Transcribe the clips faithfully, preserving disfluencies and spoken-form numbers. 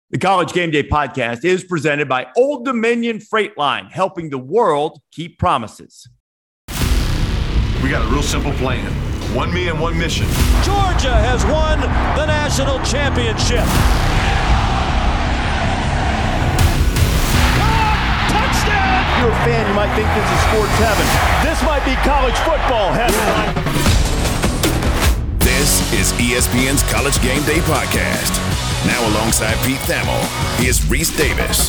The College Game Day podcast is presented by Old Dominion Freight Line, helping the world keep promises. We got a real simple plan. One me and one mission. Georgia has won the national championship. Touchdown! If you're a fan, you might think this is sports heaven. This might be college football heaven. This is E S P N's College Game Day podcast. Now alongside Pete Thamel, here's Reese Davis.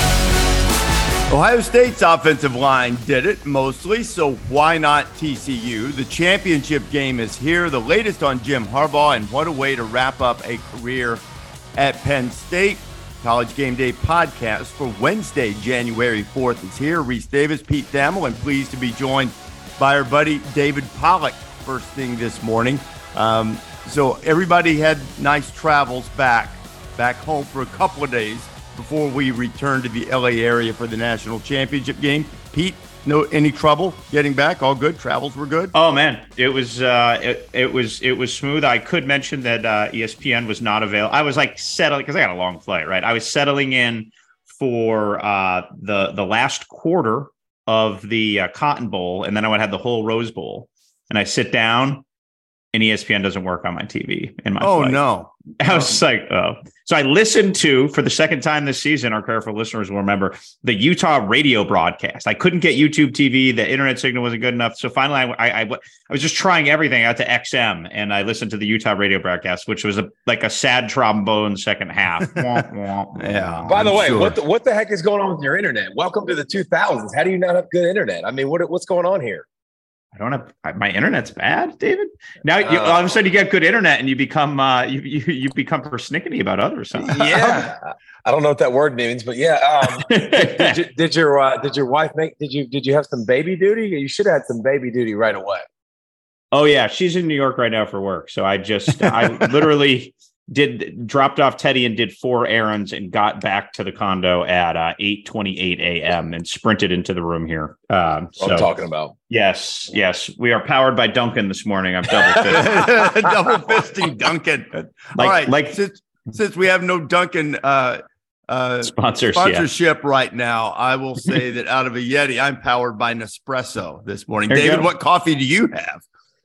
Ohio State's offensive line did it mostly, so why not T C U? The championship game is here. The latest on Jim Harbaugh, and what a way to wrap up a career at Penn State. College Game Day podcast for Wednesday, January fourth is here. Reese Davis, Pete Thamel, and pleased to be joined by our buddy David Pollack first thing this morning. Um, so everybody had nice travels back, back home for a couple of days before we return to the L A area for the national championship game. Pete, no any trouble getting back? All good? Travels were good? Oh man, it was uh, it, it was it was smooth. I could mention that uh, E S P N was not available. I was like settling because I got a long flight, right? I was settling in for uh, the the last quarter of the uh, Cotton Bowl, and then I would have the whole Rose Bowl. And I sit down, and E S P N doesn't work on my T V in my Oh flight. no. I was like, oh. So I listened to, for the second time this season, our careful listeners will remember, the Utah radio broadcast. I couldn't get YouTube T V. The internet signal wasn't good enough. So finally, I, I, I, I was just trying everything out to X M, and I listened to the Utah radio broadcast, which was a, like a sad trombone second half. Yeah. By the I'm way, sure. what the, what the heck is going on with your internet? Welcome to the two thousands. How do you not have good internet? I mean, what what's going on here? I don't have my internet's bad, David. Now you, all of a sudden you get good internet and you become uh, you, you you become persnickety about others. Huh? Yeah, I don't know what that word means, but yeah. Um, did, did, you, did your uh, did your wife make? Did you did you have some baby duty? You should have had some baby duty right away. Oh yeah, she's in New York right now for work. So I just I literally did dropped off Teddy and did four errands and got back to the condo at uh, eight twenty-eight a.m. and sprinted into the room here. Um, What so, I'm talking about. Yes, yes. We are powered by Duncan this morning. I'm double fisting. double fisting Duncan. Like, All right, like since since we have no Duncan uh, uh, sponsors, sponsorship yeah. right now, I will say that out of a Yeti, I'm powered by Nespresso this morning. There you David, go. what coffee do you have?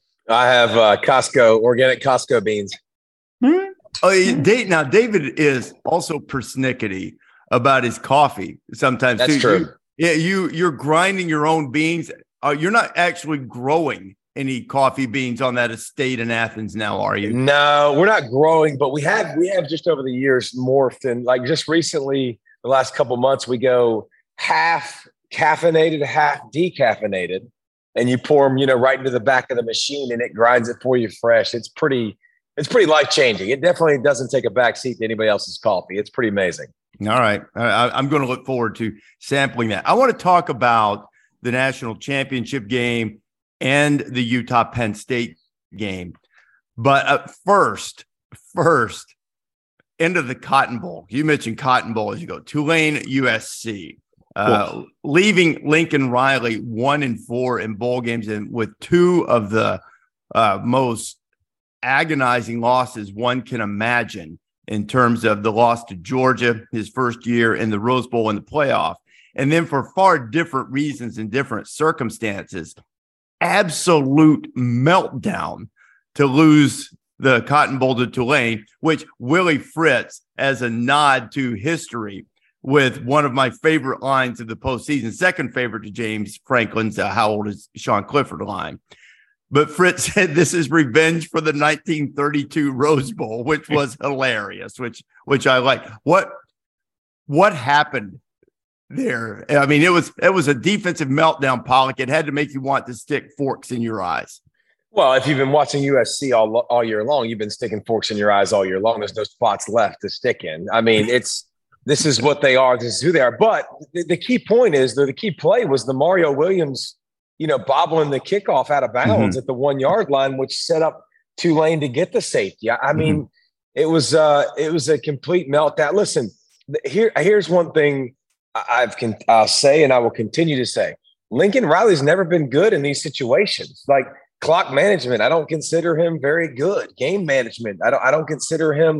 I have uh, Costco organic Costco beans. Hmm? Oh, Dave, now David is also persnickety about his coffee sometimes. That's too. true. You, yeah, you you're grinding your own beans. Uh, you're not actually growing any coffee beans on that estate in Athens now, are you? No, we're not growing, but we have we have just over the years morphed, and like just recently, the last couple months, we go half caffeinated, half decaffeinated, and you pour them, you know, right into the back of the machine, and it grinds it for you fresh. It's pretty. It's pretty life-changing. It definitely doesn't take a back seat to anybody else's coffee. It's pretty amazing. All right. I, I'm going to look forward to sampling that. I want to talk about the national championship game and the Utah-Penn State game. But uh, first, first, into the Cotton Bowl. You mentioned Cotton Bowl as you go. Tulane, U S C. Uh, cool. Leaving Lincoln Riley one and four in bowl games, and with two of the uh, most agonizing losses one can imagine in terms of the loss to Georgia his first year in the Rose Bowl in the playoff, and then for far different reasons and different circumstances, absolute meltdown to lose the Cotton Bowl to Tulane, which Willie Fritz, as a nod to history, with one of my favorite lines of the postseason, second favorite to James Franklin's uh, "How old is Sean Clifford" line. But Fritz said this is revenge for the nineteen thirty-two Rose Bowl, which was hilarious, which which I like. What what happened there? I mean, it was it was a defensive meltdown, Pollack. It had to make you want to stick forks in your eyes. Well, if you've been watching U S C all all year long, you've been sticking forks in your eyes all year long. There's no spots left to stick in. I mean, it's this is what they are. This is who they are. But the, the key point is, the, the key play was the Mario Williams, you know, bobbling the kickoff out of bounds mm-hmm. at the one yard line, which set up Tulane to get the safety. I mean, mm-hmm. it was uh, it was a complete meltdown. Listen, here here's one thing I've can I'll say, and I will continue to say: Lincoln Riley's never been good in these situations. Like clock management, I don't consider him very good. Game management, I don't I don't consider him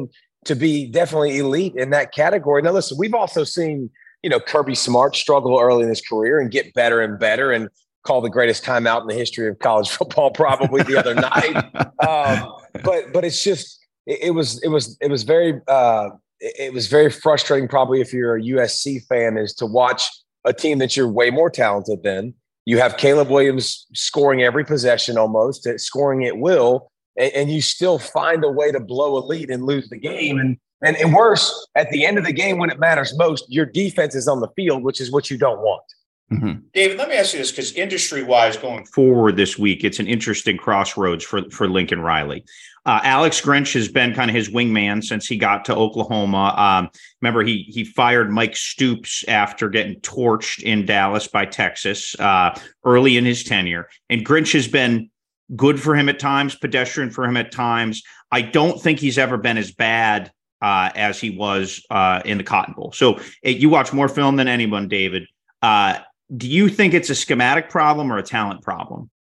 to be definitely elite in that category. Now, listen, we've also seen, you know, Kirby Smart struggle early in his career and get better and better and call the greatest timeout in the history of college football probably the other night. Um, but but it's just it, it was it was it was very uh, it was very frustrating probably if you're a U S C fan is to watch a team that you're way more talented than. You have Caleb Williams scoring every possession almost, scoring at will, and, and you still find a way to blow a lead and lose the game. And, and and worse, at the end of the game when it matters most, your defense is on the field, which is what you don't want. Mm-hmm. David, let me ask you this, because industry-wise going forward this week, it's an interesting crossroads for, for Lincoln Riley. Uh, Alex Grinch has been kind of his wingman since he got to Oklahoma. Um, remember, he he fired Mike Stoops after getting torched in Dallas by Texas uh, early in his tenure. And Grinch has been good for him at times, pedestrian for him at times. I don't think he's ever been as bad uh, as he was uh, in the Cotton Bowl. So uh, you watch more film than anyone, David. Uh, do you think it's a schematic problem or a talent problem?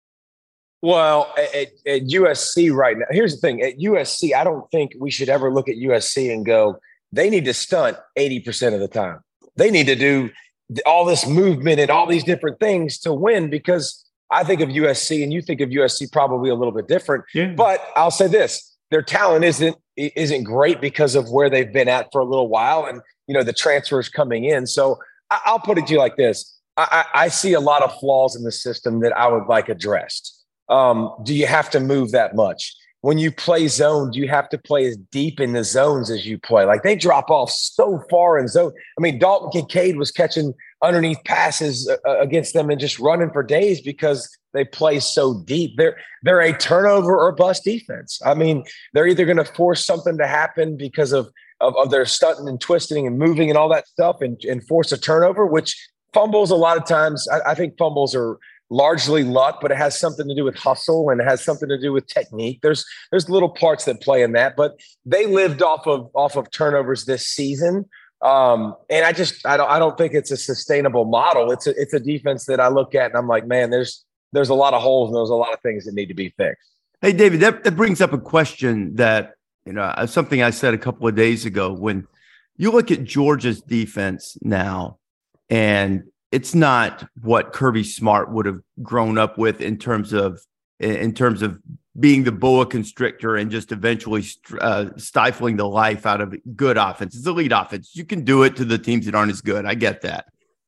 Well, at, at U S C right now, here's the thing. At U S C, I don't think we should ever look at U S C and go, they need to stunt eighty percent of the time. They need to do all this movement and all these different things to win, because I think of U S C and you think of U S C probably a little bit different. Yeah. But I'll say this, their talent isn't isn't great because of where they've been at for a little while and, you know, the transfers coming in. So I, I'll put it to you like this. I, I see a lot of flaws in the system that I would like addressed. Um, do you have to move that much? When you play zone, do you have to play as deep in the zones as you play? Like they drop off so far in zone. I mean, Dalton Kincaid was catching underneath passes uh, against them and just running for days because they play so deep. They're they're a turnover or bust defense. I mean, they're either going to force something to happen because of, of, of their stunting and twisting and moving and all that stuff and, and force a turnover, which fumbles a lot of times. I, I think fumbles are largely luck, but it has something to do with hustle and it has something to do with technique. There's there's little parts that play in that, but they lived off of off of turnovers this season. Um, and I just I don't I don't think it's a sustainable model. It's a it's a defense that I look at and I'm like, man, there's there's a lot of holes and there's a lot of things that need to be fixed. Hey, David, that, that brings up a question that, you know, something I said a couple of days ago. When you look at Georgia's defense now, and it's not what Kirby Smart would have grown up with in terms of in terms of being the boa constrictor and just eventually uh, stifling the life out of good offense. It's elite offense. You can do it to the teams that aren't as good. I get that.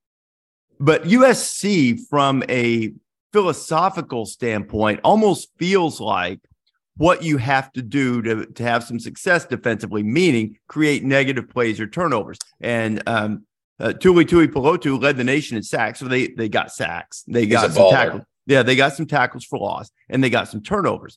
But U S C, from a philosophical standpoint, almost feels like what you have to do to, to have some success defensively, meaning create negative plays or turnovers. And um, Uh, Tuli Tuipulotu led the nation in sacks, so they they got sacks. They got some tackles. Yeah, they got some tackles for loss, and they got some turnovers.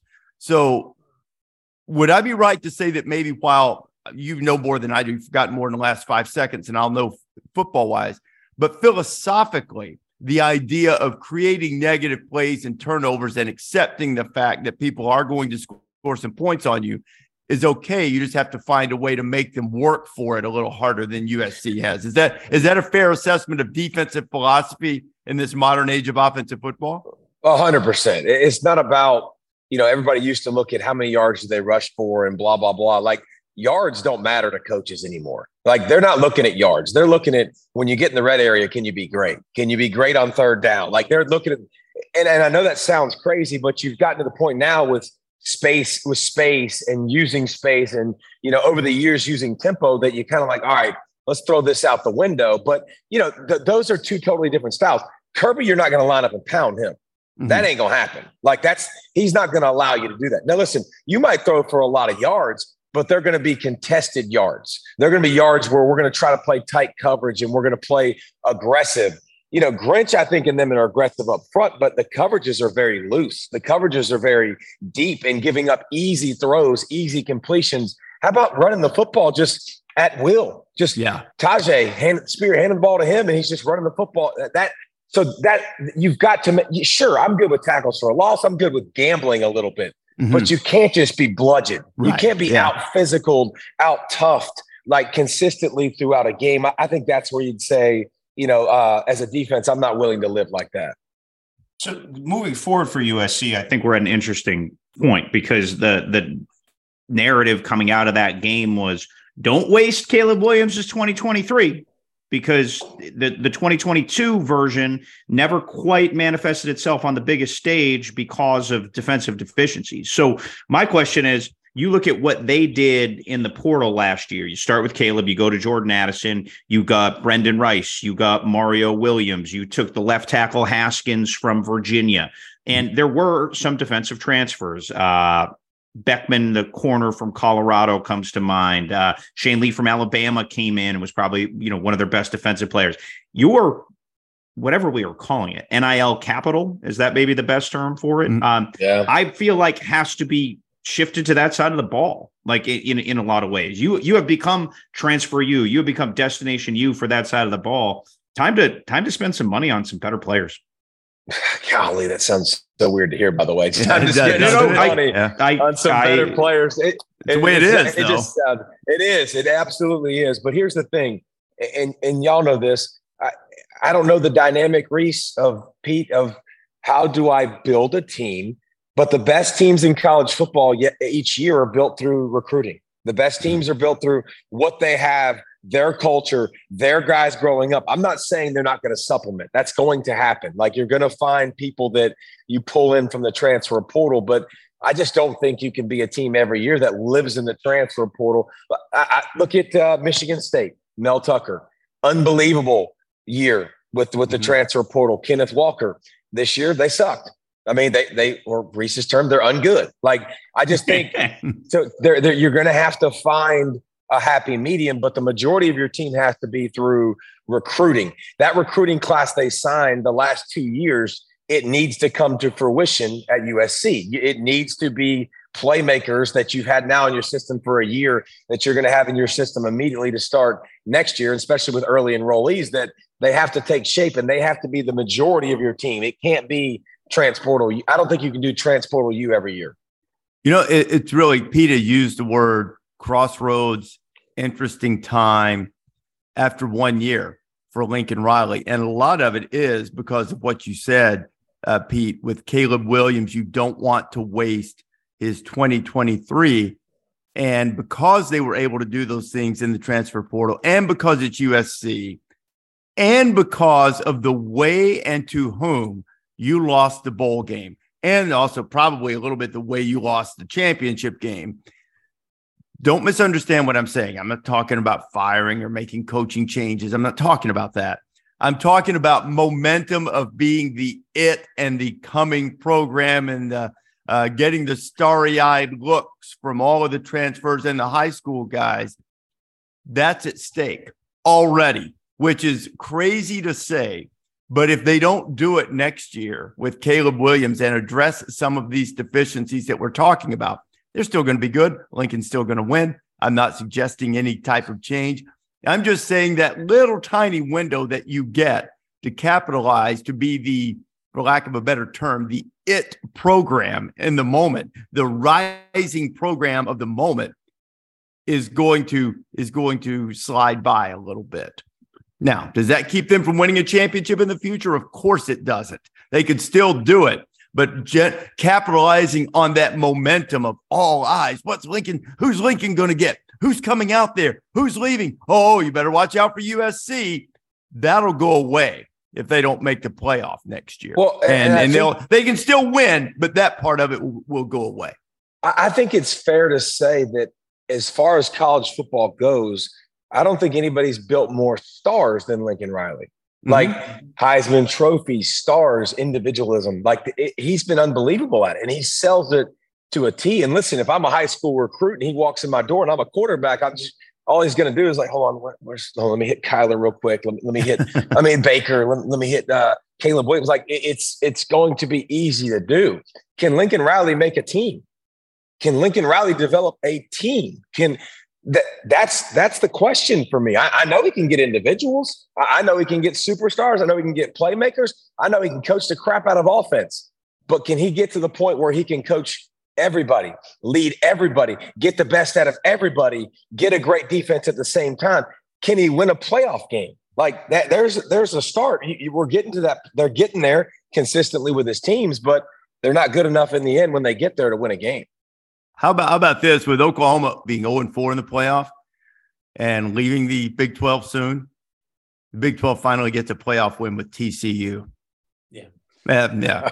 So would I be right to say that maybe, while you know more than I do, you've forgotten more in the last five seconds, and I'll know football-wise, but philosophically, the idea of creating negative plays and turnovers and accepting the fact that people are going to score some points on you is okay. You just have to find a way to make them work for it a little harder than U S C has. Is that is that a fair assessment of defensive philosophy in this modern age of offensive football? A hundred percent. It's not about, you know, everybody used to look at how many yards did they rush for and blah, blah, blah. Like, yards don't matter to coaches anymore. Like, they're not looking at yards. They're looking at, when you get in the red area, can you be great? Can you be great on third down? Like, they're looking at, and, and I know that sounds crazy, but you've gotten to the point now with space with space and using space and, you know, over the years using tempo that you kind of like, all right, let's throw this out the window. But, you know, th- those are two totally different styles. Kirby, you're not going to line up and pound him. Mm-hmm. That ain't going to happen. Like, that's, he's not going to allow you to do that. Now, listen, you might throw for a lot of yards, but they're going to be contested yards. They're going to be yards where we're going to try to play tight coverage and we're going to play aggressive. You know, Grinch, I think, in them are aggressive up front, but the coverages are very loose. The coverages are very deep and giving up easy throws, easy completions. How about running the football just at will? Just yeah. Tajay, hand, Spear, hand the ball to him, and he's just running the football. That so that you've got to – sure, I'm good with tackles for a loss. I'm good with gambling a little bit. Mm-hmm. But you can't just be bludgeoned. Right. You can't be yeah. out-physicaled, out-toughed, like consistently throughout a game. I, I think that's where you'd say – you know, uh, as a defense, I'm not willing to live like that. So moving forward for U S C, I think we're at an interesting point because the the narrative coming out of that game was Don't waste Caleb Williams' twenty twenty-three because the, the twenty twenty-two version never quite manifested itself on the biggest stage because of defensive deficiencies. So my question is, you look at what they did in the portal last year. You start with Caleb, you go to Jordan Addison, you got Brendan Rice, you got Mario Williams, you took the left tackle Haskins from Virginia, and there were some defensive transfers. Uh, Beckman, the corner from Colorado, comes to mind. Uh, Shane Lee from Alabama came in and was probably, you know, one of their best defensive players. Your, whatever we are calling it, N I L capital, is that maybe the best term for it? Mm-hmm. Um, yeah. I feel like has to be shifted to that side of the ball, like in, in a lot of ways. You you have become transfer you. You have become destination you for that side of the ball. Time to time to spend some money on some better players. Golly, that sounds so weird to hear, by the way. It's yeah, time to spend money yeah. on some I, better players. It, it's it, the way it is. It, just, uh, it is. It absolutely is. But here's the thing, and, and y'all know this. I, I don't know the dynamic, Reese, of Pete, of how do I build a team. But the best teams in college football yet each year are built through recruiting. The best teams are built through what they have, their culture, their guys growing up. I'm not saying they're not going to supplement. That's going to happen. Like, you're going to find people that you pull in from the transfer portal, but I just don't think you can be a team every year that lives in the transfer portal. I, I, look at uh, Michigan State, Mel Tucker, unbelievable year with, with the mm-hmm. transfer portal. Kenneth Walker, this year they sucked. I mean, they, they, or Reese's term, they're ungood. Like, I just think so they're, they're, you're going to have to find a happy medium, but the majority of your team has to be through recruiting. That recruiting class they signed the last two years, it needs to come to fruition at U S C. It needs to be playmakers that you've had now in your system for a year that you're going to have in your system immediately to start next year, especially with early enrollees, that they have to take shape and they have to be the majority of your team. It can't be transportal. I don't think you can do transportal U every year. You know, it, it's really, Peter used the word crossroads, interesting time after one year for Lincoln Riley. And a lot of it is because of what you said, uh, Pete, with Caleb Williams. You don't want to waste his twenty twenty-three. And because they were able to do those things in the transfer portal, and because it's U S C, and because of the way and to whom you lost the bowl game, and also probably a little bit the way you lost the championship game. Don't misunderstand what I'm saying. I'm not talking about firing or making coaching changes. I'm not talking about that. I'm talking about momentum of being the it and the coming program, and uh, uh, getting the starry-eyed looks from all of the transfers and the high school guys. That's at stake already, which is crazy to say. But if they don't do it next year with Caleb Williams and address some of these deficiencies that we're talking about, they're still going to be good. Lincoln's still going to win. I'm not suggesting any type of change. I'm just saying that little tiny window that you get to capitalize, to be the, for lack of a better term, the it program in the moment, the rising program of the moment, is going to is going to slide by a little bit. Now, does that keep them from winning a championship in the future? Of course it doesn't. They could still do it, but jet, capitalizing on that momentum of all eyes. What's Lincoln? Who's Lincoln going to get? Who's coming out there? Who's leaving? Oh, you better watch out for U S C. That'll go away if they don't make the playoff next year. Well, and, and, and they'll think, they can still win, but that part of it will, will go away. I think it's fair to say that as far as college football goes, I don't think anybody's built more stars than Lincoln Riley. Like mm-hmm. Heisman Trophy, stars, individualism. Like it, he's been unbelievable at it, and he sells it to a T. And listen, if I'm a high school recruit and he walks in my door and I'm a quarterback, I'm just all he's going to do is like, hold on, where, where's? Oh, let me hit Kyler real quick. Let me, let me hit. I mean Baker. Let, let me hit uh, Caleb Williams. Like it, it's it's going to be easy to do. Can Lincoln Riley make a team? Can Lincoln Riley develop a team? Can That, that's that's the question for me. I, I know he can get individuals. I, I know he can get superstars. I know he can get playmakers. I know he can coach the crap out of offense. But can he get to the point where he can coach everybody, lead everybody, get the best out of everybody, get a great defense at the same time? Can he win a playoff game? Like that, there's there's a start. You, you, we're getting to that. They're getting there consistently with his teams, but they're not good enough in the end when they get there to win a game. How about how about this, with Oklahoma being oh and four in the playoff? and leaving the Big twelve soon. The Big twelve finally gets a playoff win with T C U. Yeah. Uh,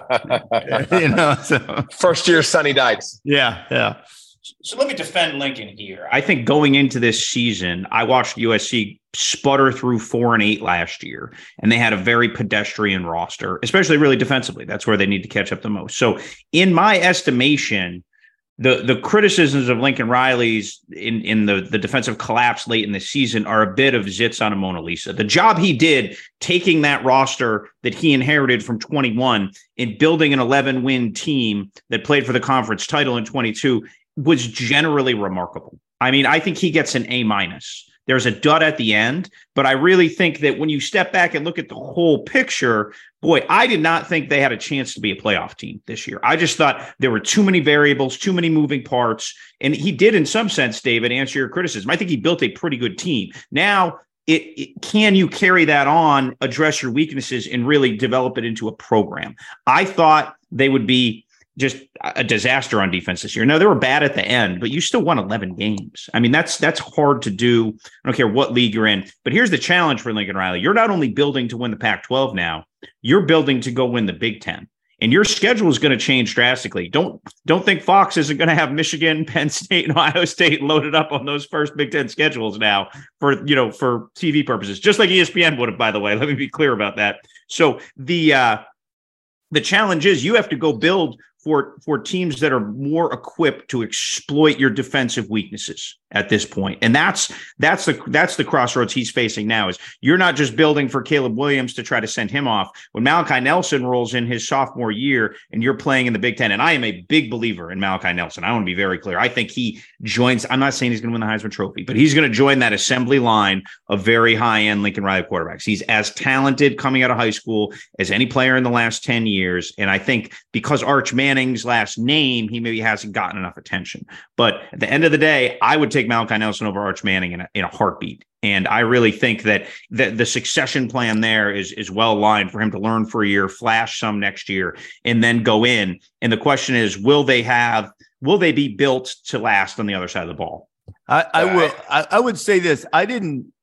yeah. you know, so. First year Sonny Dykes. Yeah, yeah. So let me defend Lincoln here. I think going into this season, I watched U S C sputter through four and eight last year, and they had a very pedestrian roster, especially really defensively. That's where they need to catch up the most. So in my estimation, the the criticisms of Lincoln Riley's in, in the, the defensive collapse late in the season are a bit of zits on a Mona Lisa. The job he did taking that roster that he inherited from twenty-one and building an eleven-win team that played for the conference title in twenty-two was generally remarkable. I mean, I think he gets an A minus. There's a dud at the end, but I really think that when you step back and look at the whole picture, boy, I did not think they had a chance to be a playoff team this year. I just thought there were too many variables, too many moving parts. And he did, in some sense, David, answer your criticism. I think he built a pretty good team. Now, it, it can you carry that on, address your weaknesses, and really develop it into a program? I thought they would be just a disaster on defense this year. No, they were bad at the end, but you still won eleven games. I mean, that's that's hard to do. I don't care what league you're in. But here's the challenge for Lincoln Riley. You're not only building to win the Pac twelve now, you're building to go win the Big Ten. And your schedule is going to change drastically. Don't don't think Fox isn't going to have Michigan, Penn State, and Ohio State loaded up on those first Big Ten schedules now for, you know, for T V purposes, just like E S P N would have, by the way. Let me be clear about that. So the uh, the challenge is you have to go build for for teams that are more equipped to exploit your defensive weaknesses at this point. And that's that's the that's the crossroads he's facing now. Is you're not just building for Caleb Williams to try to send him off. When Malachi Nelson rolls in his sophomore year and you're playing in the Big Ten, and I am a big believer in Malachi Nelson. I want to be very clear. I think he joins, I'm not saying he's going to win the Heisman Trophy, but he's going to join that assembly line of very high-end Lincoln Riley quarterbacks. He's as talented coming out of high school as any player in the last ten years. And I think because Arch Manning's last name, he maybe hasn't gotten enough attention. But at the end of the day, I would take Malachi Nelson over Arch Manning in a, in a heartbeat. And I really think that, that the succession plan there is, is well aligned for him to learn for a year, flash some next year, and then go in. And the question is, will they have, will they be built to last on the other side of the ball? I, I will. I, I would say this. I didn't.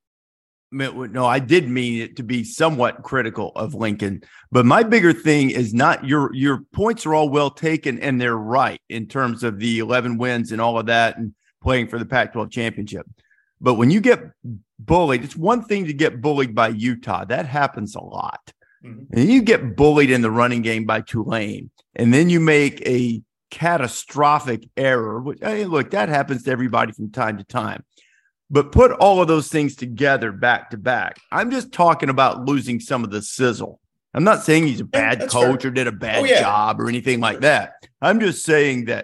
No, I did mean it to be somewhat critical of Lincoln, but my bigger thing is not your your points are all well taken and they're right in terms of the eleven wins and all of that and playing for the Pac twelve championship. But when you get bullied, it's one thing to get bullied by Utah. That happens a lot. Mm-hmm. And you get bullied in the running game by Tulane, and then you make a catastrophic error, which, I mean, look, that happens to everybody from time to time. But put all of those things together back to back. I'm just talking about losing some of the sizzle. I'm not saying he's a bad yeah, coach fair. or did a bad oh, yeah. job or anything like that. I'm just saying that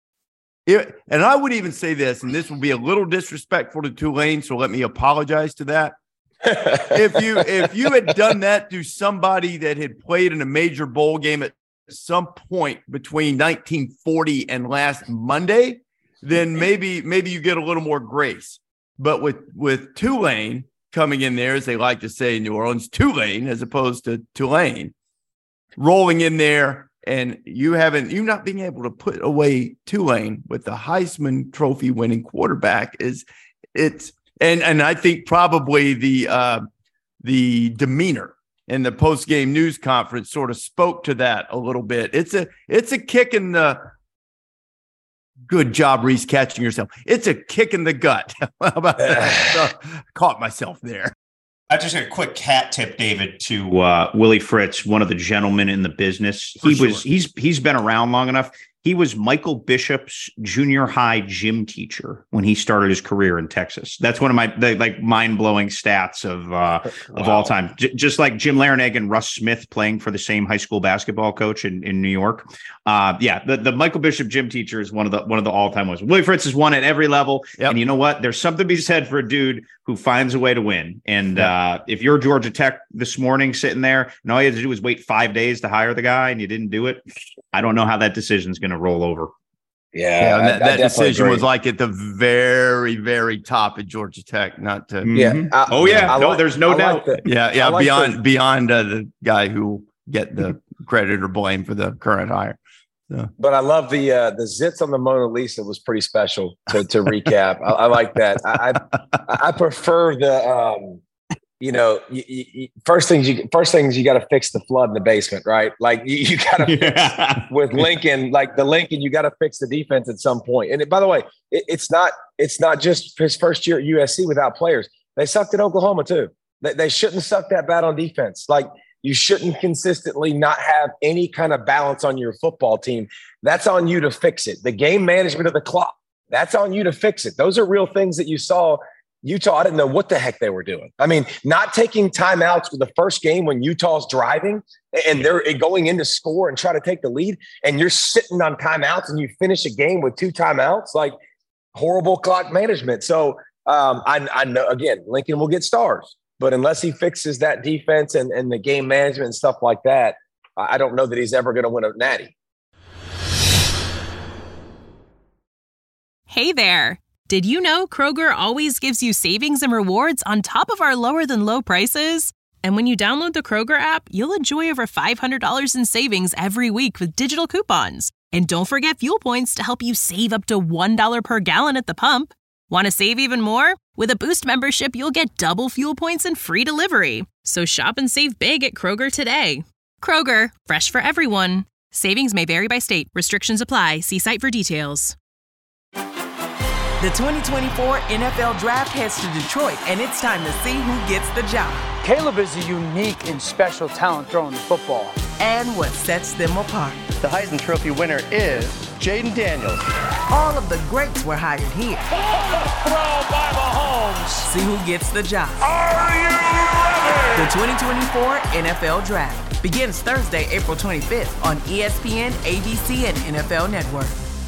it, and I would even say this, and this will be a little disrespectful to Tulane, so let me apologize to that. if you if you had done that to somebody that had played in a major bowl game at some point between nineteen forty and last Monday, then maybe maybe you get a little more grace. But with, with Tulane coming in there, as they like to say in New Orleans, Tulane as opposed to Tulane, rolling in there, and you haven't, you not being able to put away Tulane with the Heisman Trophy winning quarterback is it's, and and I think probably the uh, the demeanor in the post game news conference sort of spoke to that a little bit. It's a it's a kick in the. Good job, Reese, catching yourself. It's a kick in the gut. How about that? uh, caught myself there. I just got a quick hat tip, David, to uh, Willie Fritz, one of the gentlemen in the business. For he sure. was he's he's been around long enough. He was Michael Bishop's junior high gym teacher when he started his career in Texas. That's one of my the, like mind blowing stats of uh, wow. of all time. J- just like Jim Larinaga and Russ Smith playing for the same high school basketball coach in, in New York. Uh, yeah, the, the Michael Bishop gym teacher is one of the one of the all time ones. Willie Fritz is one at every level, yep. and you know what? There's something to be said for a dude who finds a way to win. And yep. uh, if you're Georgia Tech this morning sitting there, and all you had to do was wait five days to hire the guy, and you didn't do it, I don't know how that decision is going to roll over. Yeah, yeah I, that, that decision agree. was like at the very, very top at Georgia Tech. Not to, yeah. Mm-hmm. I, oh yeah, I no, like, there's no I doubt. Like yeah, yeah. like beyond the, beyond uh, the guy who get the credit or blame for the current hire. So. But I love the uh, the zits on the Mona Lisa was pretty special to to recap. I, I like that. I I, I prefer the um, you know you, you, first things you first things you got to fix the flood in the basement, right? Like you, you got to Yeah. fix with Lincoln, like the Lincoln, you got to fix the defense at some point. And it, by the way, it, it's not it's not just his first year at U S C without players. They sucked at Oklahoma too. They, they shouldn't suck that bad on defense. Like. You shouldn't consistently not have any kind of balance on your football team. That's on you to fix it. The game management of the clock, that's on you to fix it. Those are real things that you saw. Utah, I didn't know what the heck they were doing. I mean, not taking timeouts with the first game when Utah's driving and they're going in to score and try to take the lead, and you're sitting on timeouts and you finish a game with two timeouts, like horrible clock management. So um, I, I know, again, Lincoln will get stars. But unless he fixes that defense and, and the game management and stuff like that, I don't know that he's ever going to win a natty. Hey there. Did you know Kroger always gives you savings and rewards on top of our lower than low prices? And when you download the Kroger app, you'll enjoy over five hundred dollars in savings every week with digital coupons. And don't forget fuel points to help you save up to one dollar per gallon at the pump. Want to save even more? With a Boost membership, you'll get double fuel points and free delivery. So shop and save big at Kroger today. Kroger, fresh for everyone. Savings may vary by state. Restrictions apply. See site for details. The twenty twenty-four N F L Draft heads to Detroit, and it's time to see who gets the job. Caleb is a unique and special talent throwing the football. And what sets them apart. The Heisman Trophy winner is Jaden Daniels. All of the greats were hired here. Throw by Mahomes. See who gets the job. Are you ready? The twenty twenty-four N F L Draft begins Thursday, April twenty-fifth on E S P N, A B C, and N F L Network.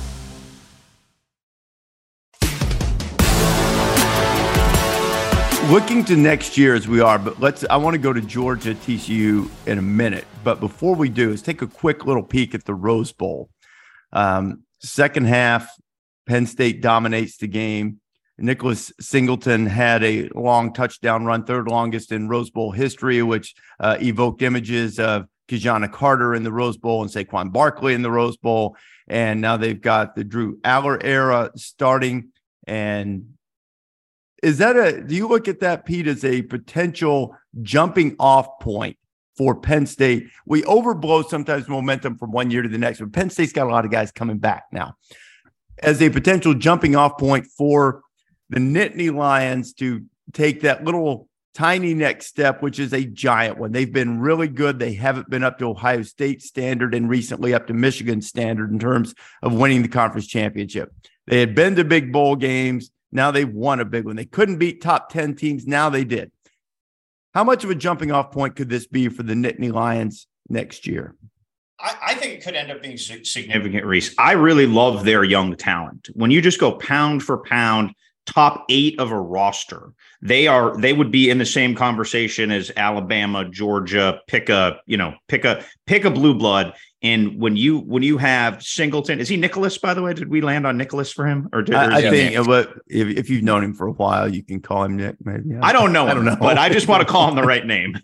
Looking to next year as we are, but let's. I want to go to Georgia, T C U in a minute. But before we do, let's take a quick little peek at the Rose Bowl. Um, second half, Penn State dominates the game. Nicholas Singleton had a long touchdown run, third longest in Rose Bowl history, which uh, evoked images of Kajana Carter in the Rose Bowl and Saquon Barkley in the Rose Bowl. And now they've got the Drew Aller era starting. And is that a, do you look at that, Pete, as a potential jumping off point for Penn State? We overblow sometimes momentum from one year to the next, but Penn State's got a lot of guys coming back now. As a potential jumping off point for the Nittany Lions to take that little tiny next step, which is a giant one. They've been really good. They haven't been up to Ohio State standard and recently up to Michigan standard in terms of winning the conference championship. They had been to big bowl games. Now they've won a big one. They couldn't beat top ten teams. Now they did. How much of a jumping off point could this be for the Nittany Lions next year? I, I think it could end up being significant. Significant, Reese. I really love their young talent. When you just go pound for pound, top eight of a roster, they are they would be in the same conversation as Alabama, Georgia. Pick a you know pick a pick a blue blood. And when you when you have Singleton, is he Nicholas, by the way? Did we land on Nicholas for him? Or did, I, or I think uh, if, if you've known him for a while, you can call him Nick. Maybe I, I don't know. I don't him, know, but I just want to call him the right name.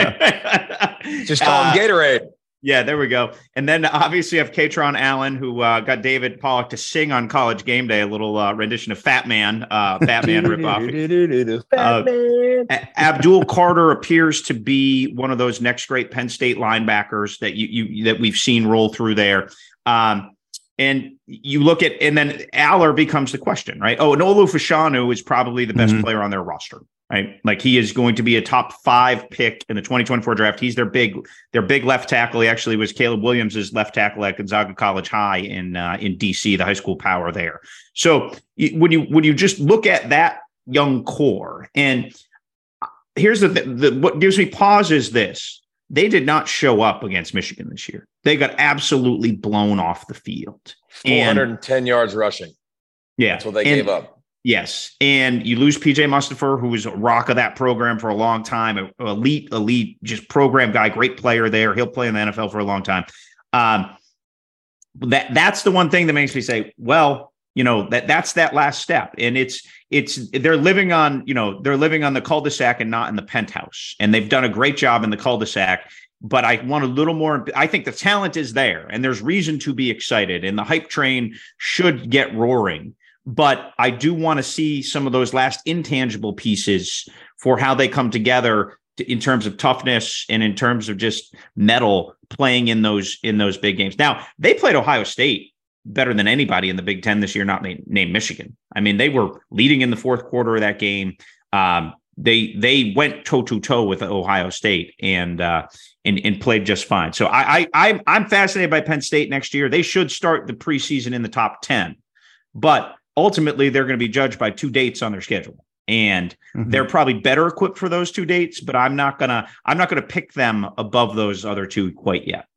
Just call him Gatorade. Yeah, there we go. And then obviously you have Katron Allen, who uh, got David Pollock to sing on College Game Day, a little uh, rendition of Fat Man, uh, Batman ripoff. uh, Abdul Carter appears to be one of those next great Penn State linebackers that you, you that we've seen roll through there. Um, and you look at, and then Aller becomes the question, right? Oh, and Olu Fashanu is probably the best mm-hmm. player on their roster. Right. Like he is going to be a top five pick in the twenty twenty-four draft. He's their big, their big left tackle. He actually was Caleb Williams' left tackle at Gonzaga College High in, uh, in D C, the high school power there. So when you, when you just look at that young core, and here's the, the, what gives me pause is this: they did not show up against Michigan this year. They got absolutely blown off the field. four hundred ten and, yards rushing. Yeah. That's what they and, gave up. Yes. And you lose P J Mustipher, who was a rock of that program for a long time, an elite, elite, just program guy, great player there. He'll play in the N F L for a long time. Um, that that's the one thing that makes me say, well, you know, that that's that last step. And it's, it's, they're living on, you know, they're living on the cul-de-sac and not in the penthouse. And they've done a great job in the cul-de-sac. but I want a little more. I think the talent is there and there's reason to be excited and the hype train should get roaring. But I do want to see some of those last intangible pieces for how they come together in terms of toughness and in terms of just metal playing in those in those big games. Now, they played Ohio State better than anybody in the Big Ten this year, not named, named Michigan. I mean, they were leading in the fourth quarter of that game. Um, they they went toe to toe with Ohio State and uh, and, and played just fine. So I, I I'm I'm fascinated by Penn State next year. They should start the preseason in the top ten, but ultimately they're going to be judged by two dates on their schedule. And mm-hmm. they're probably better equipped for those two dates, but I'm not gonna I'm not gonna pick them above those other two quite yet.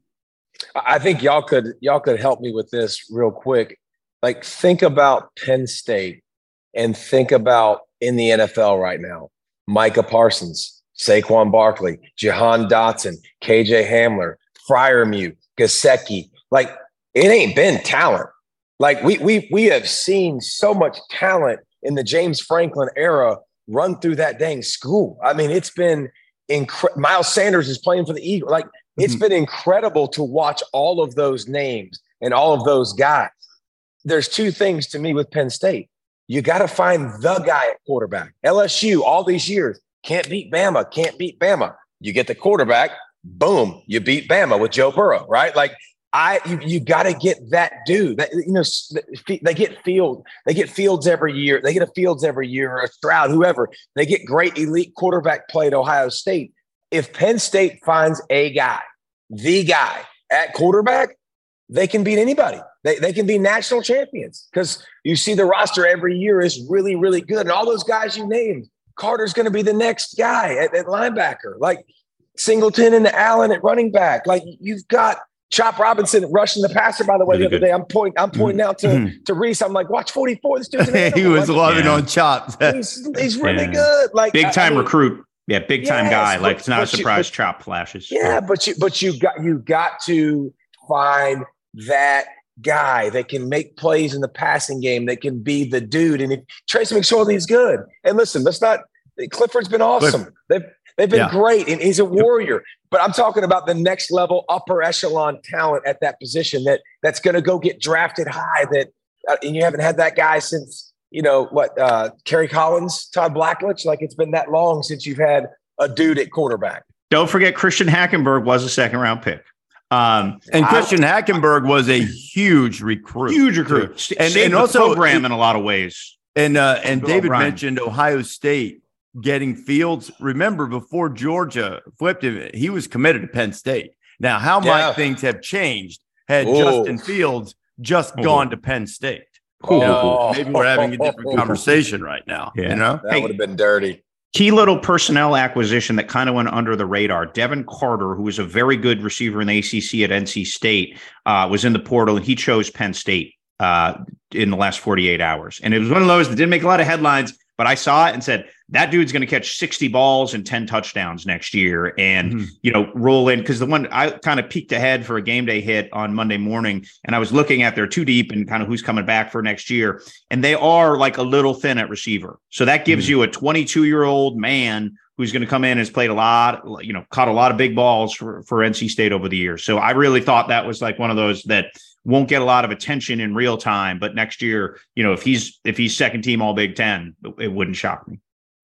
I think y'all could y'all could help me with this real quick. Like, think about Penn State and think about in the N F L right now: Micah Parsons, Saquon Barkley, Jahan Dotson, K J Hamler, Freiermuth, Gesicki. Like, it ain't been talent. Like we we we have seen so much talent in the James Franklin era run through that dang school. I mean, it's been incredible. Miles Sanders is playing for the Eagles. Like, it's mm-hmm. been incredible to watch all of those names and all of those guys. There's two things to me with Penn State. You got to find the guy at quarterback. L S U, all these years, can't beat Bama, can't beat Bama. You get the quarterback, boom, you beat Bama with Joe Burrow, right? Like, I, you, you got to get that dude. That, you know, they get Field, they get Fields every year. They get a Fields every year, or a Stroud, whoever. They get great elite quarterback play at Ohio State. If Penn State finds a guy, the guy at quarterback, they can beat anybody. They they can be national champions because you see the roster every year is really, really good. And all those guys you named, Carter's going to be the next guy at, at linebacker, like Singleton and Allen at running back. Like, you've got Chop Robinson rushing the passer, by the way, really the other good. day. I'm pointing I'm pointing out to, mm-hmm. to Reese. I'm like, watch forty-four. This dude's an animal. He was like, loving yeah. on Chop. he's, he's really yeah. good. Like, big time I mean, recruit. Yeah, big time yes, guy. But, like, it's not a surprise you, but, Chop flashes. Yeah, but you but you got you got to find that guy that can make plays in the passing game, that can be the dude. And if Tracy McSorley's good. And listen, let's not Clifford's been awesome. Cliff. They've they've been yeah. great, and he's a warrior. But I'm talking about the next level, upper echelon talent at that position that that's going to go get drafted high. That uh, and you haven't had that guy since, you know what, uh, Kerry Collins, Todd Blackledge. Like, it's been that long since you've had a dude at quarterback. Don't forget, Christian Hackenberg was a second round pick. Um, and Christian I, Hackenberg was a huge recruit, huge recruit, St- and, and also program in a lot of ways. And uh, and David Ryan. mentioned Ohio State getting Fields. Remember, before Georgia flipped him, he was committed to Penn State. Now, how yeah. might things have changed had Ooh. Justin Fields just Ooh. gone to Penn State? Oh. You know, maybe we're having a different conversation right now. Yeah. You know, that hey, would have been dirty. Key little personnel acquisition that kind of went under the radar. Devin Carter, who was a very good receiver in the A C C at N C State, uh, was in the portal, and he chose Penn State uh, in the last forty-eight hours. And it was one of those that didn't make a lot of headlines, but I saw it and said, that dude's going to catch sixty balls and ten touchdowns next year and, mm-hmm. you know, roll in. Because the one I kind of peeked ahead for a game day hit on Monday morning, and I was looking at their two deep and kind of who's coming back for next year. And they are like a little thin at receiver. So that gives mm-hmm. you a twenty-two year old man who's going to come in and has played a lot, you know, caught a lot of big balls for, for N C State over the years. So I really thought that was like one of those that won't get a lot of attention in real time. But next year, you know, if he's if he's second team all Big Ten, it wouldn't shock me.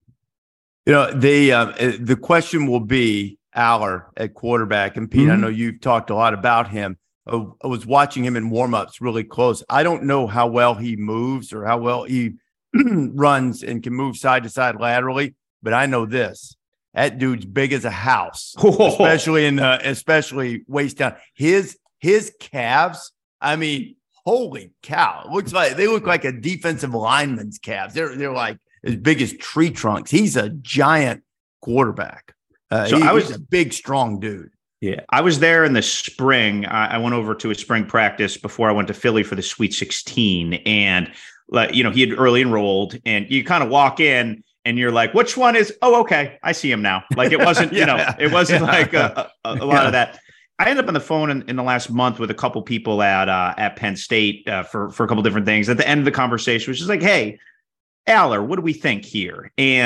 You know, the uh, the question will be Aller at quarterback. And Pete, mm-hmm. I know you've talked a lot about him. I was watching him in warmups really close. I don't know how well he moves or how well he runs and can move side to side laterally, but I know this: that dude's big as a house, especially in the, especially waist down. His his calves. I mean, holy cow! It looks like they look like a defensive lineman's calves. They're they're like as big as tree trunks. He's a giant quarterback. Uh, so he, I was a big, strong dude. Yeah, I was there in the spring. I, I went over to a spring practice before I went to Philly for the Sweet sixteen, and uh, you know, he had early enrolled, and you kind of walk in and you're like, which one is? Oh, okay, I see him now. Like, it wasn't, yeah, you know, it wasn't yeah. like a, a, a lot yeah. of that. I ended up on the phone in, in the last month with a couple people at uh, at Penn State uh, for for a couple different things. At the end of the conversation, which is like, hey, Aller, what do we think here? And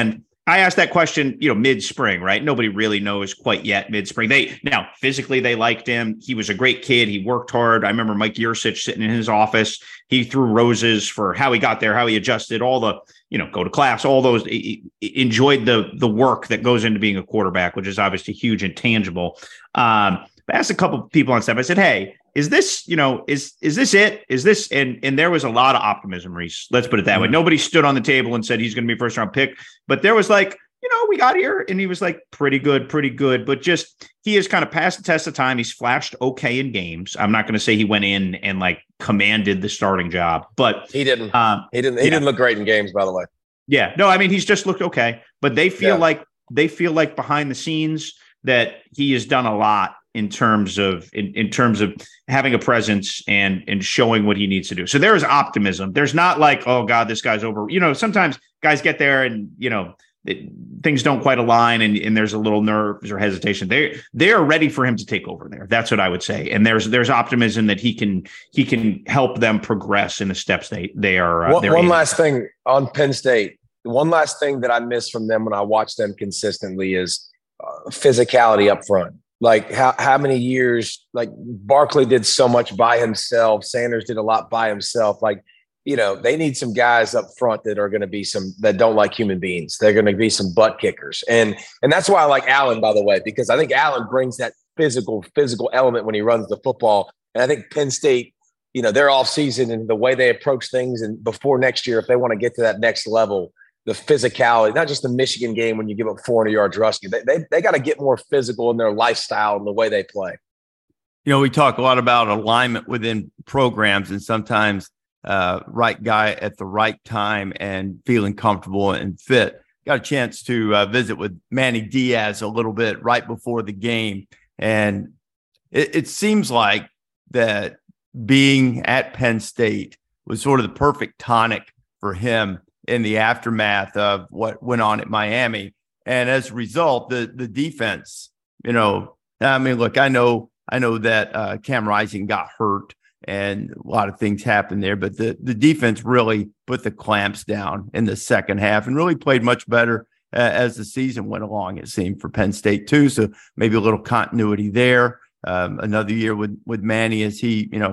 I asked that question, you know, mid-spring, right? Nobody really knows quite yet mid-spring. They now physically they liked him. He was a great kid. He worked hard. I remember Mike Yursich sitting in his office. He threw roses for how he got there, how he adjusted, all the, you know, go to class, all those. He, he enjoyed the the work that goes into being a quarterback, which is obviously huge and tangible. Um, I asked a couple of people on staff. I said, "Hey, is this, you know, is is this it? Is this?" And and there was a lot of optimism, Reese. Let's put it that mm-hmm. way. Nobody stood on the table and said he's going to be a first round pick, but there was like, you know, we got here and he was like pretty good, pretty good, but just he has kind of passed the test of time. He's flashed okay in games. I'm not going to say he went in and like commanded the starting job, but he didn't. Um, he didn't. He yeah. didn't look great in games, by the way. Yeah, no, I mean he's just looked okay, but they feel yeah. like they feel like behind the scenes that he has done a lot in terms of in, in terms of having a presence and and showing what he needs to do. So there is optimism. There's not like, oh God, this guy's over. You know, sometimes guys get there and, you know, it, things don't quite align and, and there's a little nerves or hesitation. They they are ready for him to take over there. That's what I would say. And there's there's optimism that he can he can help them progress in the steps they they are. Uh, one one last thing on Penn State. One last thing that I miss from them when I watch them consistently is uh, physicality up front. Like how, how many years, like Barkley did so much by himself. Sanders did a lot by himself. Like, you know, they need some guys up front that are going to be some, that don't like human beings. They're going to be some butt kickers. And, and that's why I like Allen, by the way, because I think Allen brings that physical, physical element when he runs the football. And I think Penn State, you know, their offseason and the way they approach things and before next year, if they want to get to that next level, the physicality, not just the Michigan game when you give up four hundred yards rushing. They they, they got to get more physical in their lifestyle and the way they play. You know, we talk a lot about alignment within programs and sometimes uh, right guy at the right time and feeling comfortable and fit. Got a chance to uh, visit with Manny Diaz a little bit right before the game. And it, it seems like that being at Penn State was sort of the perfect tonic for him in the aftermath of what went on at Miami. And as a result, the the defense, you know, I mean, look, I know I know that uh, Cam Rising got hurt and a lot of things happened there, but the, the defense really put the clamps down in the second half and really played much better uh, as the season went along, it seemed, for Penn State too. So maybe a little continuity there. Um, another year with, with Manny as he, you know,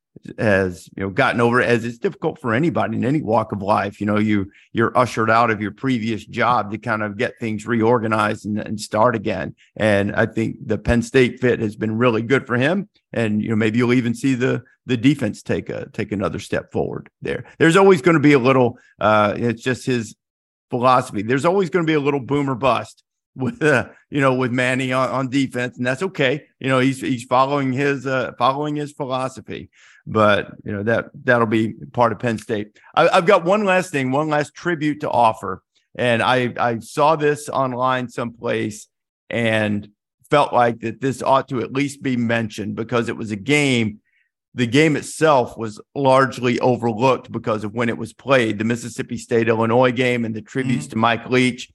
has, you know, gotten over it, as it's difficult for anybody in any walk of life. You know, you you're ushered out of your previous job to kind of get things reorganized and, and start again. And I think the Penn State fit has been really good for him. And, you know, maybe you'll even see the the defense take a take another step forward there. There's always going to be a little uh, it's just his philosophy. There's always going to be a little boom or bust with uh, you know, with Manny on, on defense, and that's okay. You know, he's he's following his uh, following his philosophy. But, you know, that that'll be part of Penn State. I, I've got one last thing, one last tribute to offer. And I, I saw this online someplace and felt like that this ought to at least be mentioned because it was a game. The game itself was largely overlooked because of when it was played, the Mississippi State-Illinois game and the tributes mm-hmm. to Mike Leach.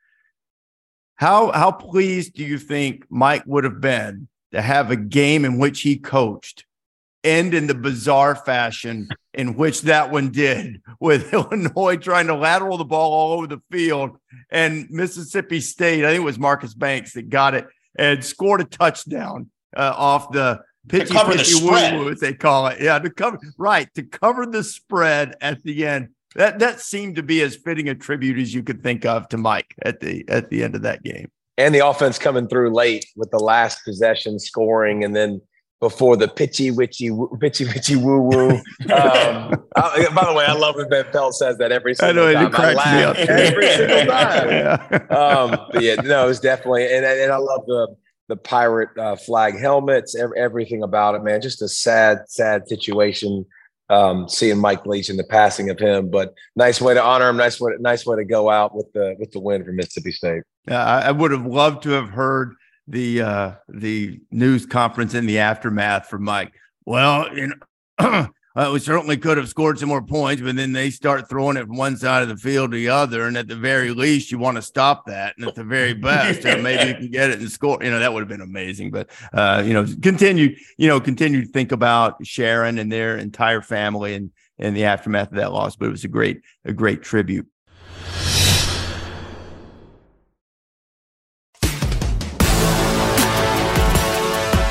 How, how pleased do you think Mike would have been to have a game in which he coached end in the bizarre fashion in which that one did, with Illinois trying to lateral the ball all over the field and Mississippi State, I think it was Marcus Banks that got it and scored a touchdown uh, off the pitchy pitchy woo woo, as they call it. Yeah, to cover right to cover the spread at the end. That that seemed to be as fitting a tribute as you could think of to Mike at the at the end of that game. And the offense coming through late with the last possession scoring, and then before the pitchy witchy pitchy pitchy woo woo. Um, I, by the way, I love when Ben Pelt says that every single I know, time. I laugh every single time. Yeah. Um, but yeah, no, it's definitely, and and I love the the pirate uh, flag helmets, every, everything about it, man. Just a sad, sad situation. Um, seeing Mike Leach and the passing of him, but nice way to honor him. Nice way, nice way to go out with the with the win for Mississippi State. Yeah, I, I would have loved to have heard the uh, the news conference in the aftermath for Mike. Well, you know, uh, we certainly could have scored some more points, but then they start throwing it from one side of the field to the other, and at the very least, you want to stop that, and at the very best, uh, maybe you can get it and score. You know, that would have been amazing. But uh, you know, continue, you know, continue to think about Sharon and their entire family and in the aftermath of that loss. But it was a great, a great tribute.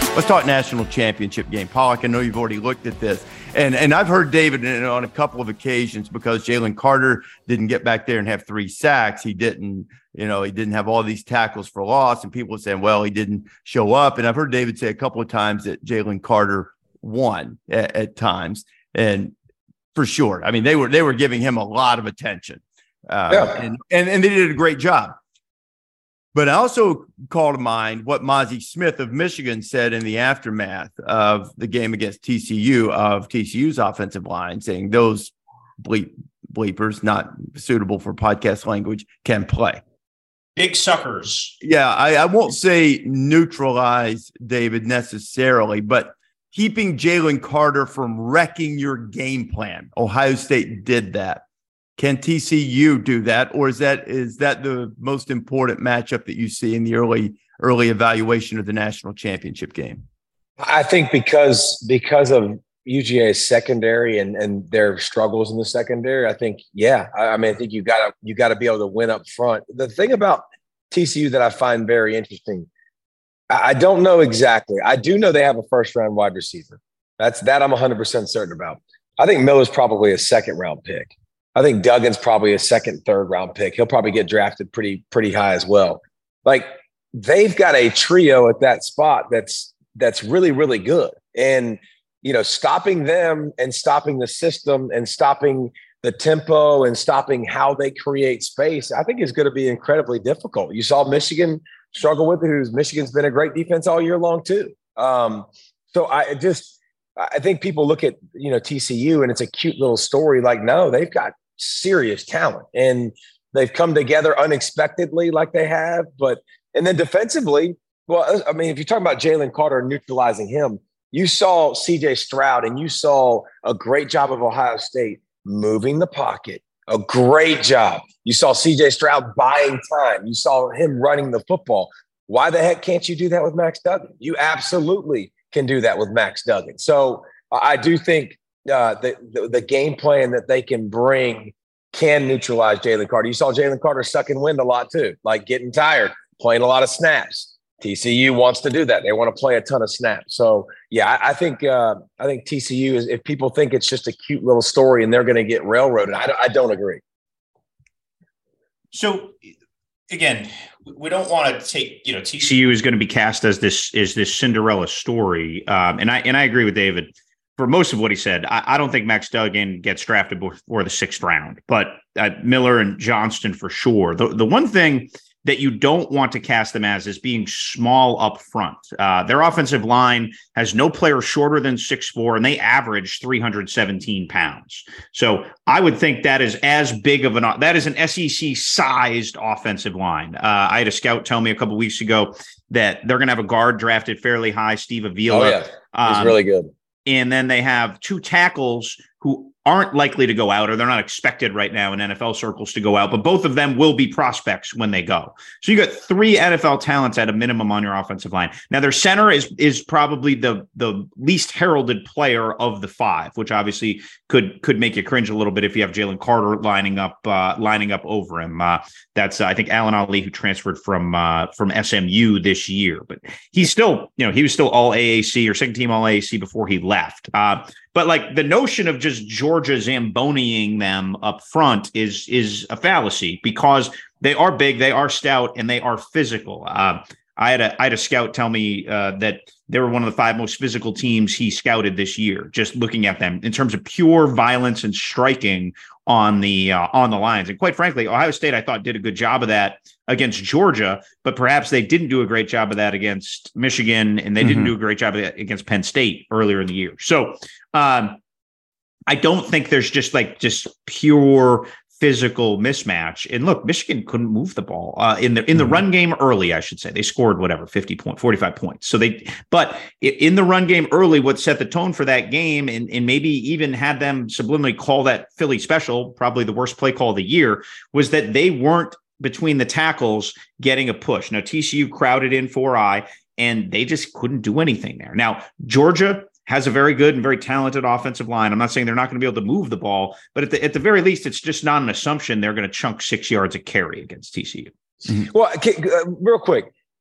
Let's talk national championship game. Pollock, I know you've already looked at this. And and I've heard David on a couple of occasions, because Jalen Carter didn't get back there and have three sacks. He didn't, you know, he didn't have all these tackles for loss. And people are saying, well, he didn't show up. And I've heard David say a couple of times that Jalen Carter won at, at times. And for sure, I mean, they were they were giving him a lot of attention. Uh, yeah. and, and, and they did a great job. But I also call to mind what Mazi Smith of Michigan said in the aftermath of the game against T C U, of T C U's offensive line, saying those bleep, bleepers, not suitable for podcast language, can play. Big suckers. Yeah, I, I won't say neutralize, David, necessarily, but keeping Jalen Carter from wrecking your game plan. Ohio State did that. Can T C U do that, or is that is that the most important matchup that you see in the early early evaluation of the national championship game? I think because because of U G A's secondary and, and their struggles in the secondary, I think yeah. I, I mean, I think you gotta you gotta be able to win up front. The thing about T C U that I find very interesting, I, I don't know exactly. I do know they have a first round wide receiver. That's that I'm one hundred percent certain about. I think Miller's probably a second round pick. I think Duggan's probably a second, third round pick. He'll probably get drafted pretty, pretty high as well. Like, they've got a trio at that spot that's that's really, really good. And, you know, stopping them and stopping the system and stopping the tempo and stopping how they create space, I think is going to be incredibly difficult. You saw Michigan struggle with it, who's Michigan's been a great defense all year long too. Um, so I just I think people look at, you know, T C U and it's a cute little story. Like, no, they've got serious talent and they've come together unexpectedly like they have. But, and then defensively, well, I mean, if you're talking about Jalen Carter neutralizing him, you saw C J Stroud and you saw a great job of Ohio State moving the pocket, a great job. You saw C J Stroud buying time. You saw him running the football. Why the heck can't you do that with Max Duggan? You absolutely can do that with Max Duggan. So I do think uh, the, the the game plan that they can bring can neutralize Jalen Carter. You saw Jalen Carter sucking wind a lot too, like getting tired, playing a lot of snaps. T C U wants to do that. They want to play a ton of snaps. So yeah, I, I think uh, I think T C U is. If people think it's just a cute little story and they're going to get railroaded, I, I don't agree. So again, we don't want to take, you know, T C U is going to be cast as this is this Cinderella story, um, and I and I agree with David for most of what he said. I, I don't think Max Duggan gets drafted before the sixth round, but uh, Miller and Johnston for sure. The the one thing that you don't want to cast them as is being small up front. Uh, their offensive line has no player shorter than six foot four, and they average three hundred seventeen pounds. So I would think that is as big of an, that is an S E C-sized offensive line. Uh, I had a scout tell me a couple weeks ago that they're going to have a guard drafted fairly high, Steve Avila. Oh, yeah. He's um, really good. And then they have two tackles who aren't likely to go out, or they're not expected right now in N F L circles to go out, but both of them will be prospects when they go. So you got three N F L talents at a minimum on your offensive line. Now their center is is probably the the least heralded player of the five, which obviously could could make you cringe a little bit if you have Jalen Carter lining up uh, lining up over him. Uh, that's uh, I think Alan Ali, who transferred from uh, from S M U this year, but he's still, you know, he was still all A A C or second team all A A C before he left. Uh, But like the notion of just Georgia Zamboniing them up front is is a fallacy, because they are big, they are stout, and they are physical. Uh, I had a I had a scout tell me uh, that they were one of the five most physical teams he scouted this year. Just looking at them in terms of pure violence and striking on the uh, on the lines, and quite frankly, Ohio State I thought did a good job of that against Georgia, but perhaps they didn't do a great job of that against Michigan, and they mm-hmm. didn't do a great job of that against Penn State earlier in the year. So um, I don't think there's just like just pure physical mismatch. And look, Michigan couldn't move the ball uh, in the in the mm-hmm. run game early. I should say they scored whatever fifty point, forty-five points. So they, but in the run game early, what set the tone for that game, and, and maybe even had them subliminally call that Philly special, probably the worst play call of the year, was that they weren't between the tackles getting a push. Now T C U crowded in four eye, and they just couldn't do anything there. Now Georgia has a very good and very talented offensive line. I'm not saying they're not going to be able to move the ball, but at the, at the very least, it's just not an assumption they're going to chunk six yards a carry against T C U. Mm-hmm. Well, okay, uh, real quick,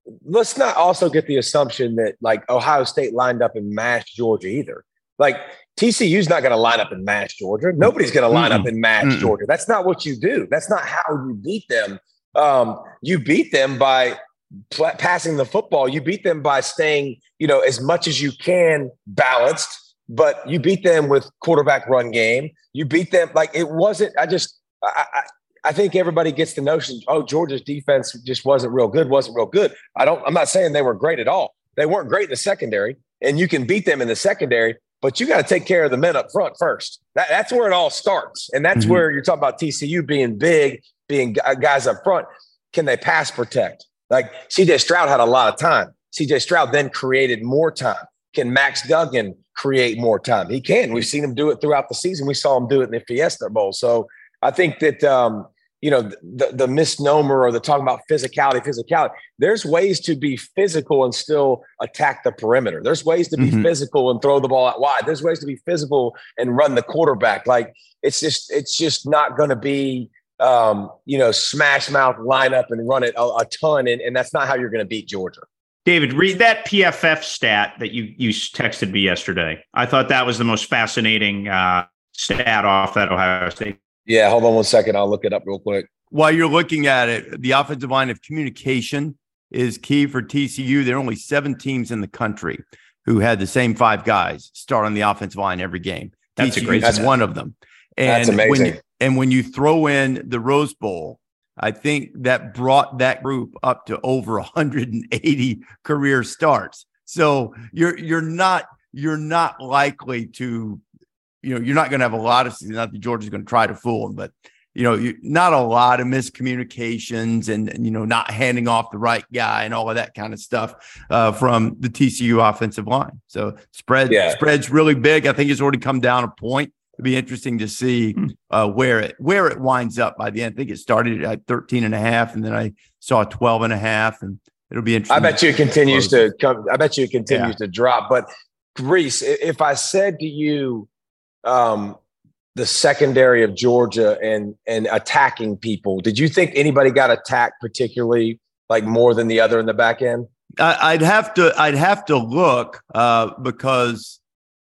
let's not also get the assumption that like Ohio State lined up and mashed Georgia either. Like T C U's not going to line up and mash Georgia. Nobody's going to line Mm-mm. up and mash Mm-mm. Georgia. That's not what you do. That's not how you beat them. Um, you beat them by pl- passing the football. You beat them by staying, you know, as much as you can balanced, but you beat them with quarterback run game. You beat them like it wasn't. I just, I, I, I think everybody gets the notion, oh, Georgia's defense just wasn't real good, wasn't real good. I don't, I'm not saying they were great at all. They weren't great in the secondary, and you can beat them in the secondary, but you got to take care of the men up front first. That, that's where it all starts. And that's mm-hmm. where you're talking about T C U being big, being guys up front. Can they pass protect? Like C J Stroud had a lot of time. C J Stroud then created more time. Can Max Duggan create more time? He can. We've seen him do it throughout the season. We saw him do it in the Fiesta Bowl. So I think that, um, you know, the, the misnomer or the talking about physicality, physicality, there's ways to be physical and still attack the perimeter. There's ways to be mm-hmm. physical and throw the ball out wide. There's ways to be physical and run the quarterback. Like it's just, it's just not going to be, um, you know, smash mouth lineup and run it a, a ton. And, and that's not how you're going to beat Georgia. David, read that P F F stat that you, you texted me yesterday. I thought that was the most fascinating uh, stat off that Ohio State. Yeah, hold on one second. I'll look it up real quick. While you're looking at it, the offensive line of communication is key for T C U. There are only seven teams in the country who had the same five guys start on the offensive line every game. That's T C U a great. is one of them. And that's amazing. When you, and when you throw in the Rose Bowl, I think that brought that group up to over one hundred eighty career starts. So you're you're not you're not likely to. You know, you're not going to have a lot of, not that Georgia's going to try to fool them, but, you know, you, not a lot of miscommunications and, and, you know, not handing off the right guy and all of that kind of stuff uh, from the T C U offensive line. So spread, yeah. spread's really big. I think it's already come down a point. It'd be interesting to see uh, where it, where it winds up by the end. I think it started at thirteen and a half, and then I saw twelve and a half, and it'll be interesting. I bet you it continues to come. I bet you it continues yeah. to drop. But Reese, if I said to you, um, the secondary of Georgia and and attacking people, did you think anybody got attacked particularly like more than the other in the back end? I, I'd have to I'd have to look uh, because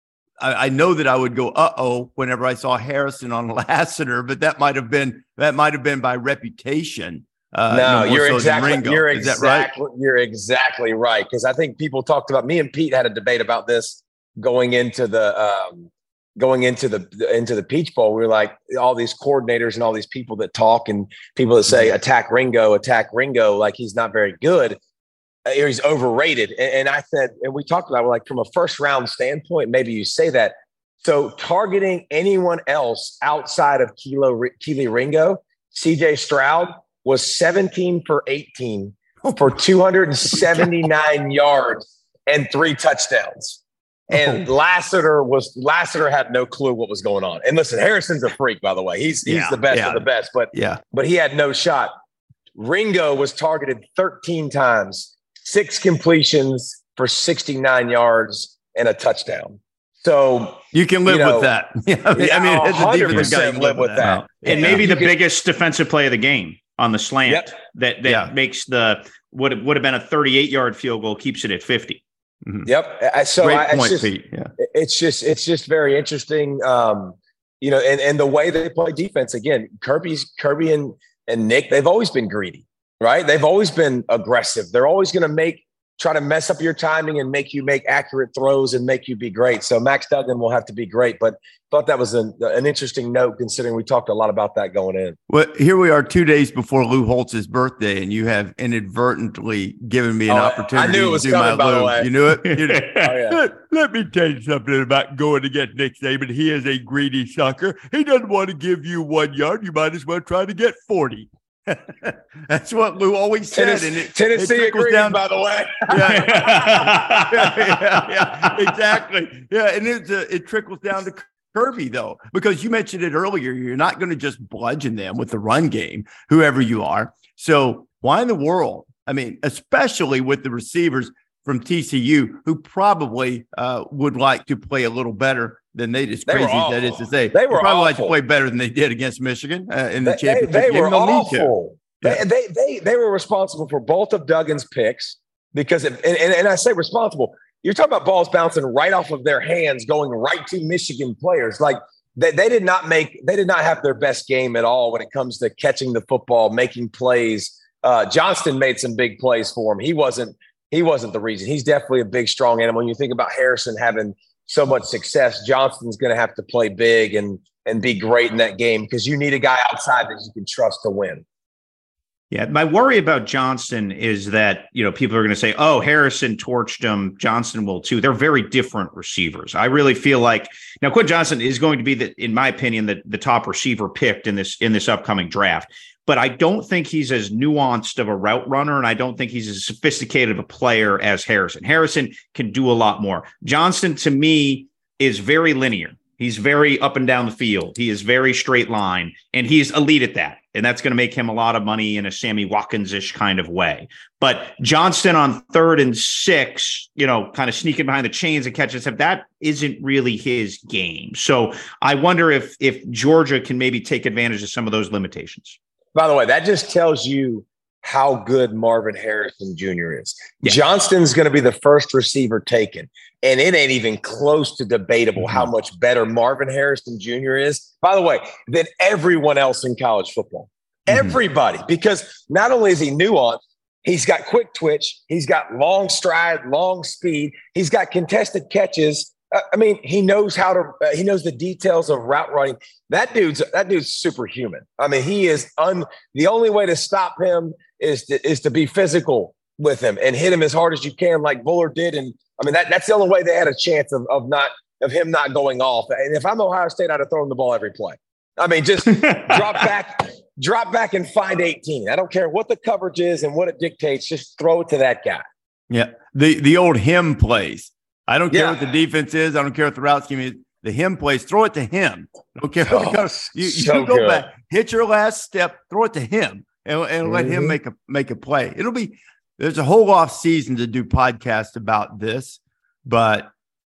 I, I know that I would go uh oh whenever I saw Harrison on Lassiter, but that might have been that might have been by reputation. Uh, no, no you're, so exactly, you're exactly right? You're exactly right because I think people talked about me and Pete had a debate about this going into the. Um, Going into the into the Peach Bowl, we were like all these coordinators and all these people that talk and people that say attack Ringo, attack Ringo, like he's not very good, or he's overrated. And, and I said, and we talked about it, like from a first round standpoint, maybe you say that. So targeting anyone else outside of Kilo Keely Ringo, C J Stroud was seventeen for eighteen for two hundred seventy-nine yards and three touchdowns. And Lassiter was Lassiter had no clue what was going on. And listen, Harrison's a freak, by the way. He's he's yeah, the best yeah. of the best, but yeah, but he had no shot. Ringo was targeted thirteen times, six completions for sixty-nine yards and a touchdown. So you can live you know, with that. I mean, yeah, I mean one hundred percent live with that. that. And yeah. maybe the can, biggest defensive play of the game on the slant yep. that that yeah. makes the what would have been a thirty-eight yard field goal keeps it at fifty. Mm-hmm. Yep. So Great I, point, it's, just, Pete. Yeah. it's just it's just very interesting. Um, you know, and, and the way they play defense again, Kirby's Kirby and, and Nick, they've always been greedy, right? They've always been aggressive. They're always going to make try to mess up your timing and make you make accurate throws and make you be great. So Max Duggan will have to be great, but thought that was an, an interesting note considering we talked a lot about that going in. Well, here we are two days before Lou Holtz's birthday, and you have inadvertently given me an oh, opportunity I knew it was to do coming, my by Lou. the way. You knew it? You knew it. Oh, yeah. let, let me tell you something about going against Nick Saban. He is a greedy sucker. He doesn't want to give you one yard. You might as well try to get forty. That's what Lou always said. Tennessee, and it, Tennessee it agrees, down, by the way. yeah, yeah, yeah, exactly. Yeah, and it, uh, it trickles down to Kirby, though, because you mentioned it earlier. You're not going to just bludgeon them with the run game, whoever you are. So why in the world? I mean, especially with the receivers from T C U, who probably uh, would like to play a little better than they just crazy as that is to say. They were probably awful. like to play better than they did against Michigan uh, in the they, championship they, they game. were They'll awful. Yeah. They, they they they were responsible for both of Duggan's picks. because if, and, and, and I say responsible. You're talking about balls bouncing right off of their hands, going right to Michigan players. Like they, they did not make, they did not have their best game at all when it comes to catching the football, making plays. Uh, Johnston made some big plays for him. He wasn't, he wasn't the reason. He's definitely a big, strong animal. When you think about Harrison having so much success, Johnston's going to have to play big and and be great in that game because you need a guy outside that you can trust to win. Yeah, my worry about Johnston is that, you know, people are going to say, oh, Harrison torched him, Johnston will too. They're very different receivers. I really feel like now Quentin Johnston is going to be, the, in my opinion, the, the top receiver picked in this in this upcoming draft. But I don't think he's as nuanced of a route runner, and I don't think he's as sophisticated of a player as Harrison. Harrison can do a lot more. Johnston, to me, is very linear. He's very up and down the field. He is very straight line, and he's elite at that. And that's going to make him a lot of money in a Sammy Watkins-ish kind of way. But Johnston on third and six, you know, kind of sneaking behind the chains and catching stuff, that isn't really his game. So I wonder if if Georgia can maybe take advantage of some of those limitations. By the way, that just tells you how good Marvin Harrison Junior is. Yeah. Johnston's going to be the first receiver taken, and it ain't even close to debatable mm-hmm. how much better Marvin Harrison Junior is, by the way, than everyone else in college football. Mm-hmm. Everybody, because not only is he nuanced, he's got quick twitch, he's got long stride, long speed, he's got contested catches. I mean, he knows how to, uh, he knows the details of route running. That dude's, that dude's superhuman. I mean, he is un, the only way to stop him is to, is to be physical with him and hit him as hard as you can, like Bullard did. And I mean, that, that's the only way they had a chance of, of not, of him not going off. And if I'm Ohio State, I'd have thrown the ball every play. I mean, just drop back, drop back and find eighteen. I don't care what the coverage is and what it dictates. Just throw it to that guy. Yeah. The, the old him plays. I don't care Yeah. what the defense is. I don't care what the route scheme is. The him plays, throw it to him. I don't care. Oh, you so you go good. back, hit your last step, throw it to him, and, and let Mhm. him make a make a play. It'll be there's a whole off season to do podcasts about this, but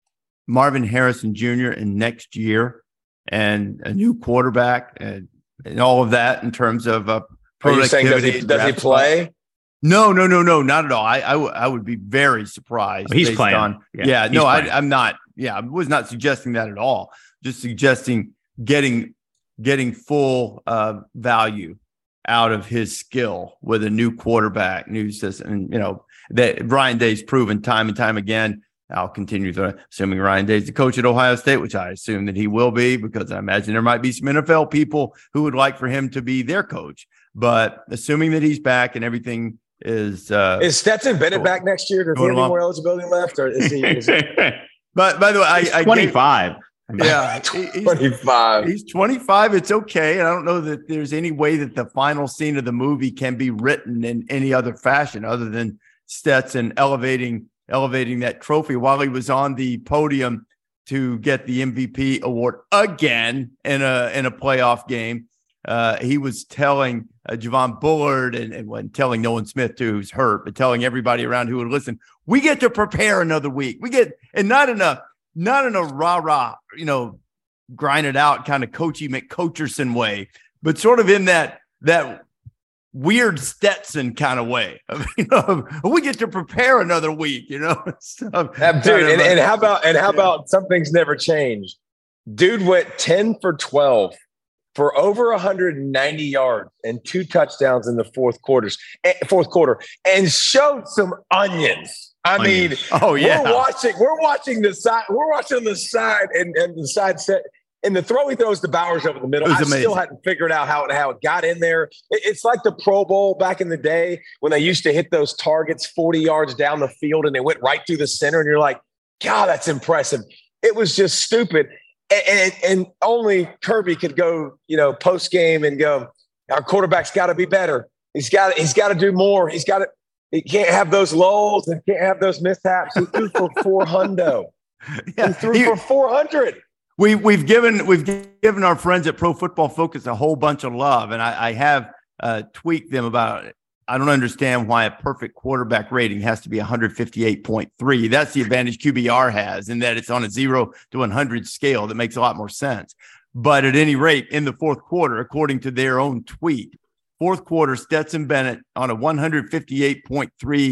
Marvin Harrison Junior in next year and a new quarterback and, and all of that in terms of uh, Are you saying does he, productivity, does he draft play? No, no, no, no, not at all. I, I, w- I would be very surprised. Oh, he's based playing. On, Yeah, yeah, he's no, I, playing. I'm not. Yeah, I was not suggesting that at all. Just suggesting getting getting full uh, value out of his skill with a new quarterback, new system. And, you know, that Ryan Day's proven time and time again. I'll continue to, assuming Ryan Day's the coach at Ohio State, which I assume that he will be, because I imagine there might be some N F L people who would like for him to be their coach. But assuming that he's back and everything is uh, Is Stetson Bennett cool. back next year? Does he Going have any along. more eligibility left, or is he? Is he But by the way, I, I gave- twenty-five. yeah, he- he's, twenty-five? he's twenty-five. It's okay. And I don't know that there's any way that the final scene of the movie can be written in any other fashion other than Stetson elevating elevating that trophy while he was on the podium to get the M V P award again in a in a playoff game. Uh, he was telling uh, Javon Bullard and, and when telling Nolan Smith too, who's hurt, but telling everybody around who would listen, we get to prepare another week. We get, and not in a not in a rah rah, you know, grind it out kind of coachy McCoacherson way, but sort of in that that weird Stetson kind of way. I mean, you know, we get to prepare another week, you know. So, Uh, kind dude, of and, a- and how about and how Yeah. about something's never changed? Dude went ten for twelve for over one hundred ninety yards and two touchdowns in the fourth quarters, eh, fourth quarter, and showed some onions. I Onions. mean, Oh, yeah. we're watching, we're watching the side, we're watching the side, and, and the side set. And the throw he throws to Bowers over the middle, It I was still amazing. hadn't figured out how it, how it got in there. It- it's like the Pro Bowl back in the day when they used to hit those targets forty yards down the field and they went right through the center. And you're like, God, that's impressive. It was just stupid. And, and, and only Kirby could go, you know, post game and go, our quarterback's got to be better. He's got he's got to do more. He's got to. He can't have those lulls and can't have those mishaps. He threw for four hundo. Yeah, He threw he- for four hundred. We we've given we've given our friends at Pro Football Focus a whole bunch of love, and I, I have uh, tweaked them about it. I don't understand why a perfect quarterback rating has to be one fifty-eight point three. That's the advantage Q B R has, in that it's on a zero to one hundred scale. That makes a lot more sense. But at any rate, in the fourth quarter, according to their own tweet, fourth quarter, Stetson Bennett on a one fifty-eight point three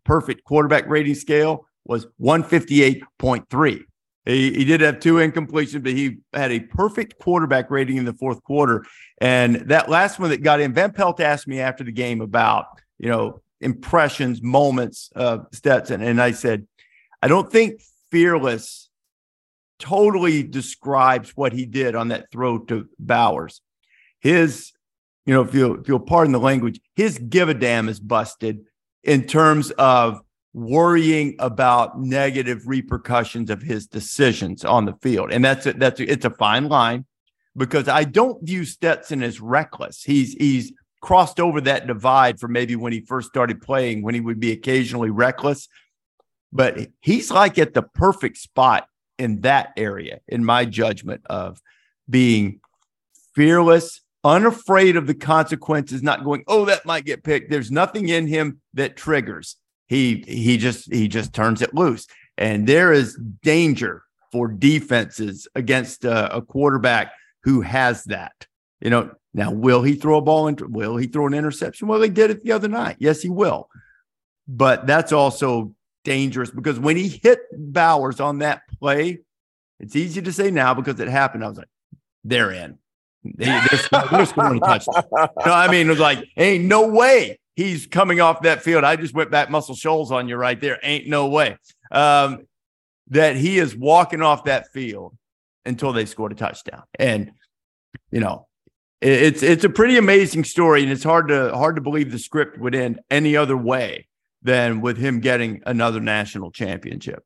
perfect quarterback rating scale was one fifty-eight point three. He, he did have two incompletions, but he had a perfect quarterback rating in the fourth quarter. And that last one that got in, Van Pelt asked me after the game about, you know, impressions, moments of Stetson. And I said, I don't think fearless totally describes what he did on that throw to Bowers. His, you know, if you'll, if you'll pardon the language, his give a damn is busted in terms of worrying about negative repercussions of his decisions on the field. And that's a, that's a, it's a fine line, because I don't view Stetson as reckless. He's he's crossed over that divide from maybe when he first started playing, when he would be occasionally reckless. But he's like at the perfect spot in that area, in my judgment, of being fearless, unafraid of the consequences, not going, oh, that might get picked. There's nothing in him that triggers. He he just he just turns it loose. And there is danger for defenses against a, a quarterback who has that. You know, now, will he throw a ball into, will he throw an interception? Well, he did it the other night. Yes, he will. But that's also dangerous, because when he hit Bowers on that play, it's easy to say now because it happened. I was like, they're in. They, they're, they're scoring a touchdown. No, I mean, it was like, ain't no way he's coming off that field. I just went back Muscle Shoals on you right there. Ain't no way um, that he is walking off that field until they scored a touchdown. And, you know, it, it's it's a pretty amazing story, and it's hard to hard to believe the script would end any other way than with him getting another national championship.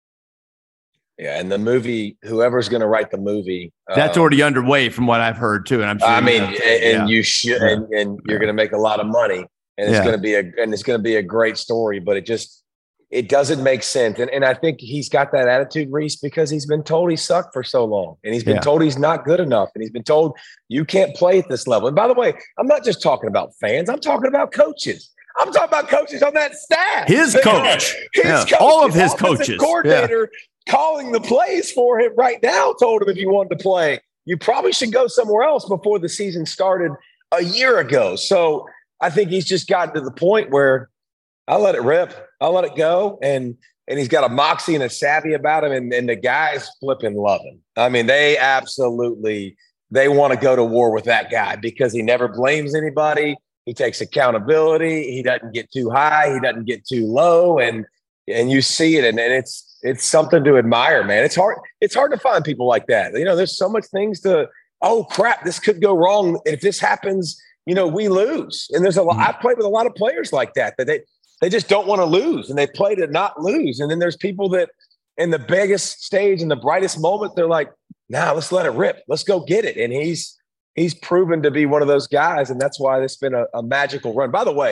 Yeah, and the movie, whoever's going to write the movie, that's um, already underway from what I've heard too. And I'm sure, I mean, and, and yeah. you should, and, and you're yeah. going to make a lot of money, and it's yeah. going to be a, and it's going to be a great story. But it just, it doesn't make sense. And and I think he's got that attitude, Reese, because he's been told he sucked for so long, and he's been yeah. told he's not good enough, and he's been told you can't play at this level. And by the way, I'm not just talking about fans; I'm talking about coaches. I'm talking about coaches on that staff. His coach, his yeah. coach all of his offensive coaches, coordinator. Yeah. Calling the plays for him right now, told him if you wanted to play, you probably should go somewhere else before the season started a year ago. So I think he's just gotten to the point where I'll let it rip. I'll let it go. And and he's got a moxie and a savvy about him. And, and the guys flipping love him. I mean, they absolutely, they want to go to war with that guy because he never blames anybody. He takes accountability. He doesn't get too high. He doesn't get too low. And and you see it. And, and it's, It's something to admire, man. It's hard. It's hard to find people like that. You know, there's so much things to, oh crap, this could go wrong. And if this happens, you know, we lose. And there's a lot, I've played with a lot of players like that, that they, they just don't want to lose and they play to not lose. And then there's people that in the biggest stage, in the brightest moment, they're like, nah, let's let it rip. Let's go get it. And he's, he's proven to be one of those guys. And that's why it's been a, a magical run. By the way,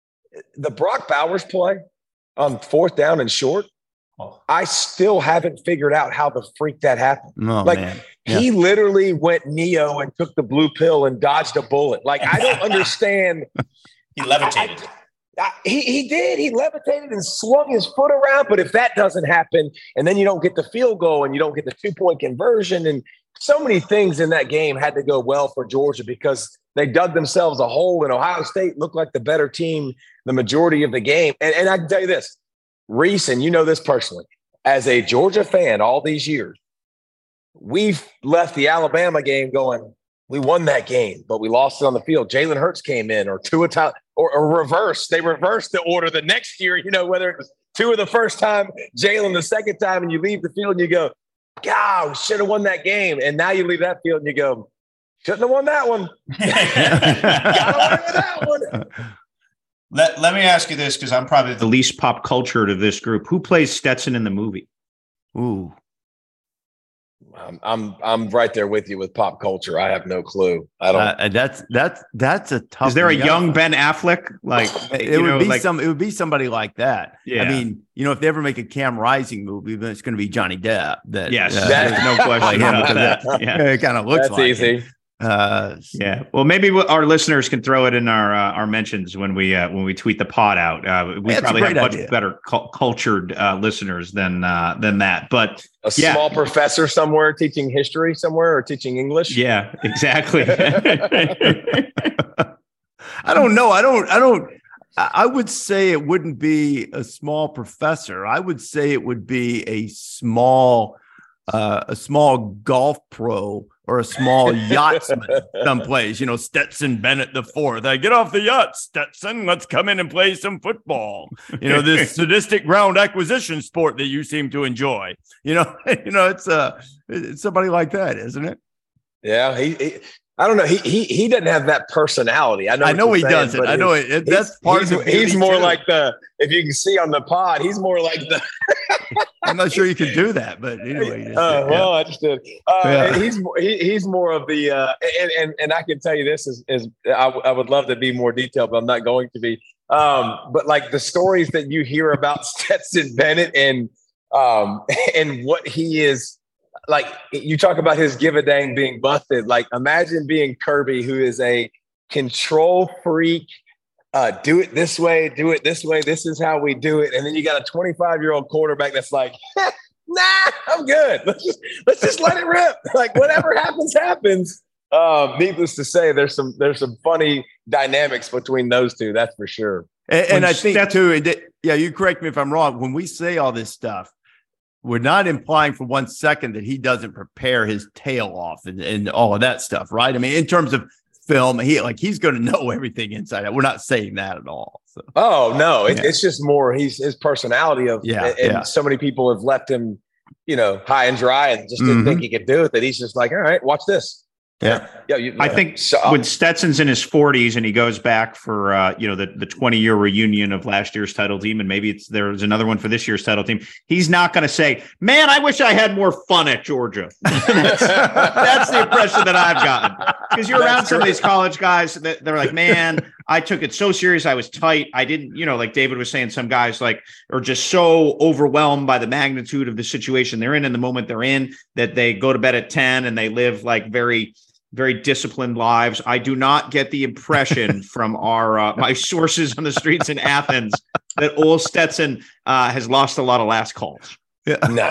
the Brock Bowers play on fourth down and short, I still haven't figured out how the freak that happened. Oh, like man. Yeah. he literally went Neo and took the blue pill and dodged a bullet. Like I don't understand. He levitated. I, I, he he did. He levitated and swung his foot around. But if that doesn't happen, and then you don't get the field goal and you don't get the two point conversion, and so many things in that game had to go well for Georgia because they dug themselves a hole. And Ohio State looked like the better team the majority of the game. And and I can tell you this. Reese, and you know this personally, as a Georgia fan all these years, we've left the Alabama game going, we won that game, but we lost it on the field. Jalen Hurts came in, or Tua, or, or reverse. They reversed the order the next year, you know, whether it was Tua the first time, Jalen the second time, and you leave the field and you go, God, we should have won that game. And now you leave that field and you go, shouldn't have won that one. Got away with that one. Let, let me ask you this, because I'm probably the least pop cultured of this group. Who plays Stetson in the movie? Ooh. I'm I'm I'm right there with you with pop culture. I have no clue. I don't. Uh, that's that's that's a tough. Is there a young Ben Affleck? Like it would know, be like, some. It would be somebody like that. Yeah. I mean, you know, if they ever make a Cam Rising movie, then it's going to be Johnny Depp. That yes, uh, that, there's no question about that. that. Yeah. It kind of looks that's like easy. It. Uh, yeah. Well, maybe our listeners can throw it in our uh, our mentions when we uh, when we tweet the pod out. Uh, we That's probably have much idea. better cu- cultured uh, listeners than uh, than that. But a yeah. small professor somewhere teaching history somewhere or teaching English. Yeah, exactly. I don't know. I don't. I don't. I would say it wouldn't be a small professor. I would say it would be a small, uh, a small golf pro or a small yachtsman someplace. You know, Stetson Bennett the fourth. I get off the yacht, Stetson. Let's come in and play some football. You know, this sadistic ground acquisition sport that you seem to enjoy. You know, you know, it's uh, it's somebody like that, isn't it? Yeah, he. he I don't know. He he he doesn't have that personality. I know. I know he saying, doesn't. I know it. That's part he's, of the He's more too. like the. If you can see on the pod, he's more like the. I'm not sure you can do that, but anyway. Uh, yeah. Well, I just did. Uh, yeah. He's he, he's more of the. Uh, and and and I can tell you this is is I, I would love to be more detailed, but I'm not going to be. Um, but like the stories that you hear about Stetson Bennett and um and what he is. Like you talk about his give a dang being busted. Like imagine being Kirby, who is a control freak. Uh, do it this way, do it this way. This is how we do it. And then you got a twenty-five year old quarterback that's like, nah, I'm good. Let's just let's just let it rip. Like whatever happens, happens. Um, needless to say, there's some there's some funny dynamics between those two. That's for sure. And, and I think too. It, yeah, you correct me if I'm wrong. When we say all this stuff, we're not implying for one second that he doesn't prepare his tail off and, and all of that stuff, right? I mean, in terms of film, he like he's going to know everything inside out. We're not saying that at all. So. Oh no, it, yeah. it's just more he's his personality of yeah, and yeah. so many people have left him, you know, high and dry and just didn't mm-hmm. think he could do it. That he's just like, all right, watch this. Yeah, yeah. You, I think so, when Stetson's in his forties and he goes back for uh, you know the the twenty year reunion of last year's title team, and maybe it's there's another one for this year's title team. He's not going to say, "Man, I wish I had more fun at Georgia." that's, that's the impression that I've gotten because you're around some of these college guys that they're like, "Man, I took it so serious. I was tight. I didn't, you know, like David was saying, some guys like are just so overwhelmed by the magnitude of the situation they're in and the moment they're in that they go to bed at ten and they live like very." very disciplined lives. I do not get the impression from our uh, my sources on the streets in Athens that Ole Stetson uh, has lost a lot of last calls. Yeah. No.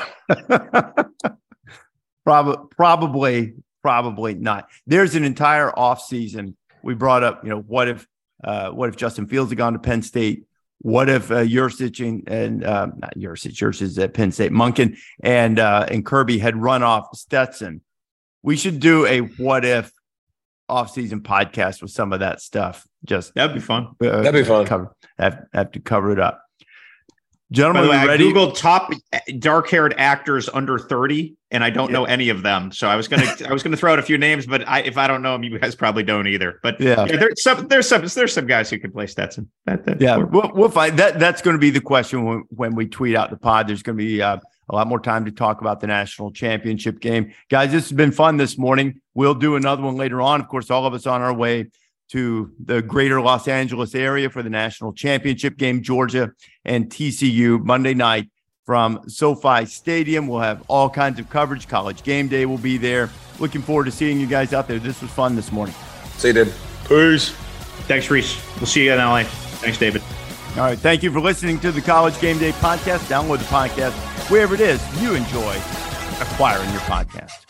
probably, probably, probably not. There's an entire offseason. We brought up, you know, what if, uh, what if Justin Fields had gone to Penn State? What if uh, Yurcich and, and uh, not Yurcich, Yurcich is at Penn State, Monken and uh, and Kirby had run off Stetson? We should do a what if off-season podcast with some of that stuff. Just that'd be fun. Uh, that'd be fun. Cover, have, have to cover it up. Gentlemen, By the way, we ready? I Googled top dark-haired actors under thirty, and I don't yeah. know any of them. So I was gonna I was gonna throw out a few names, but I, if I don't know them, you guys probably don't either. But yeah, yeah there's some there's some there's some guys who can play Stetson. That, that, yeah, we'll, we'll find that. That's going to be the question when, when we tweet out the pod. There's going to be uh, a lot more time to talk about the national championship game. Guys, this has been fun this morning. We'll do another one later on. Of course, all of us on our way to the greater Los Angeles area for the national championship game, Georgia and T C U Monday night from SoFi Stadium. We'll have all kinds of coverage. College Game Day will be there. Looking forward to seeing you guys out there. This was fun this morning. See you, David. Peace. Thanks, Reese. We'll see you in L A. Thanks, David. All right. Thank you for listening to the College Game Day podcast. Download the podcast wherever it is you enjoy acquiring your podcast.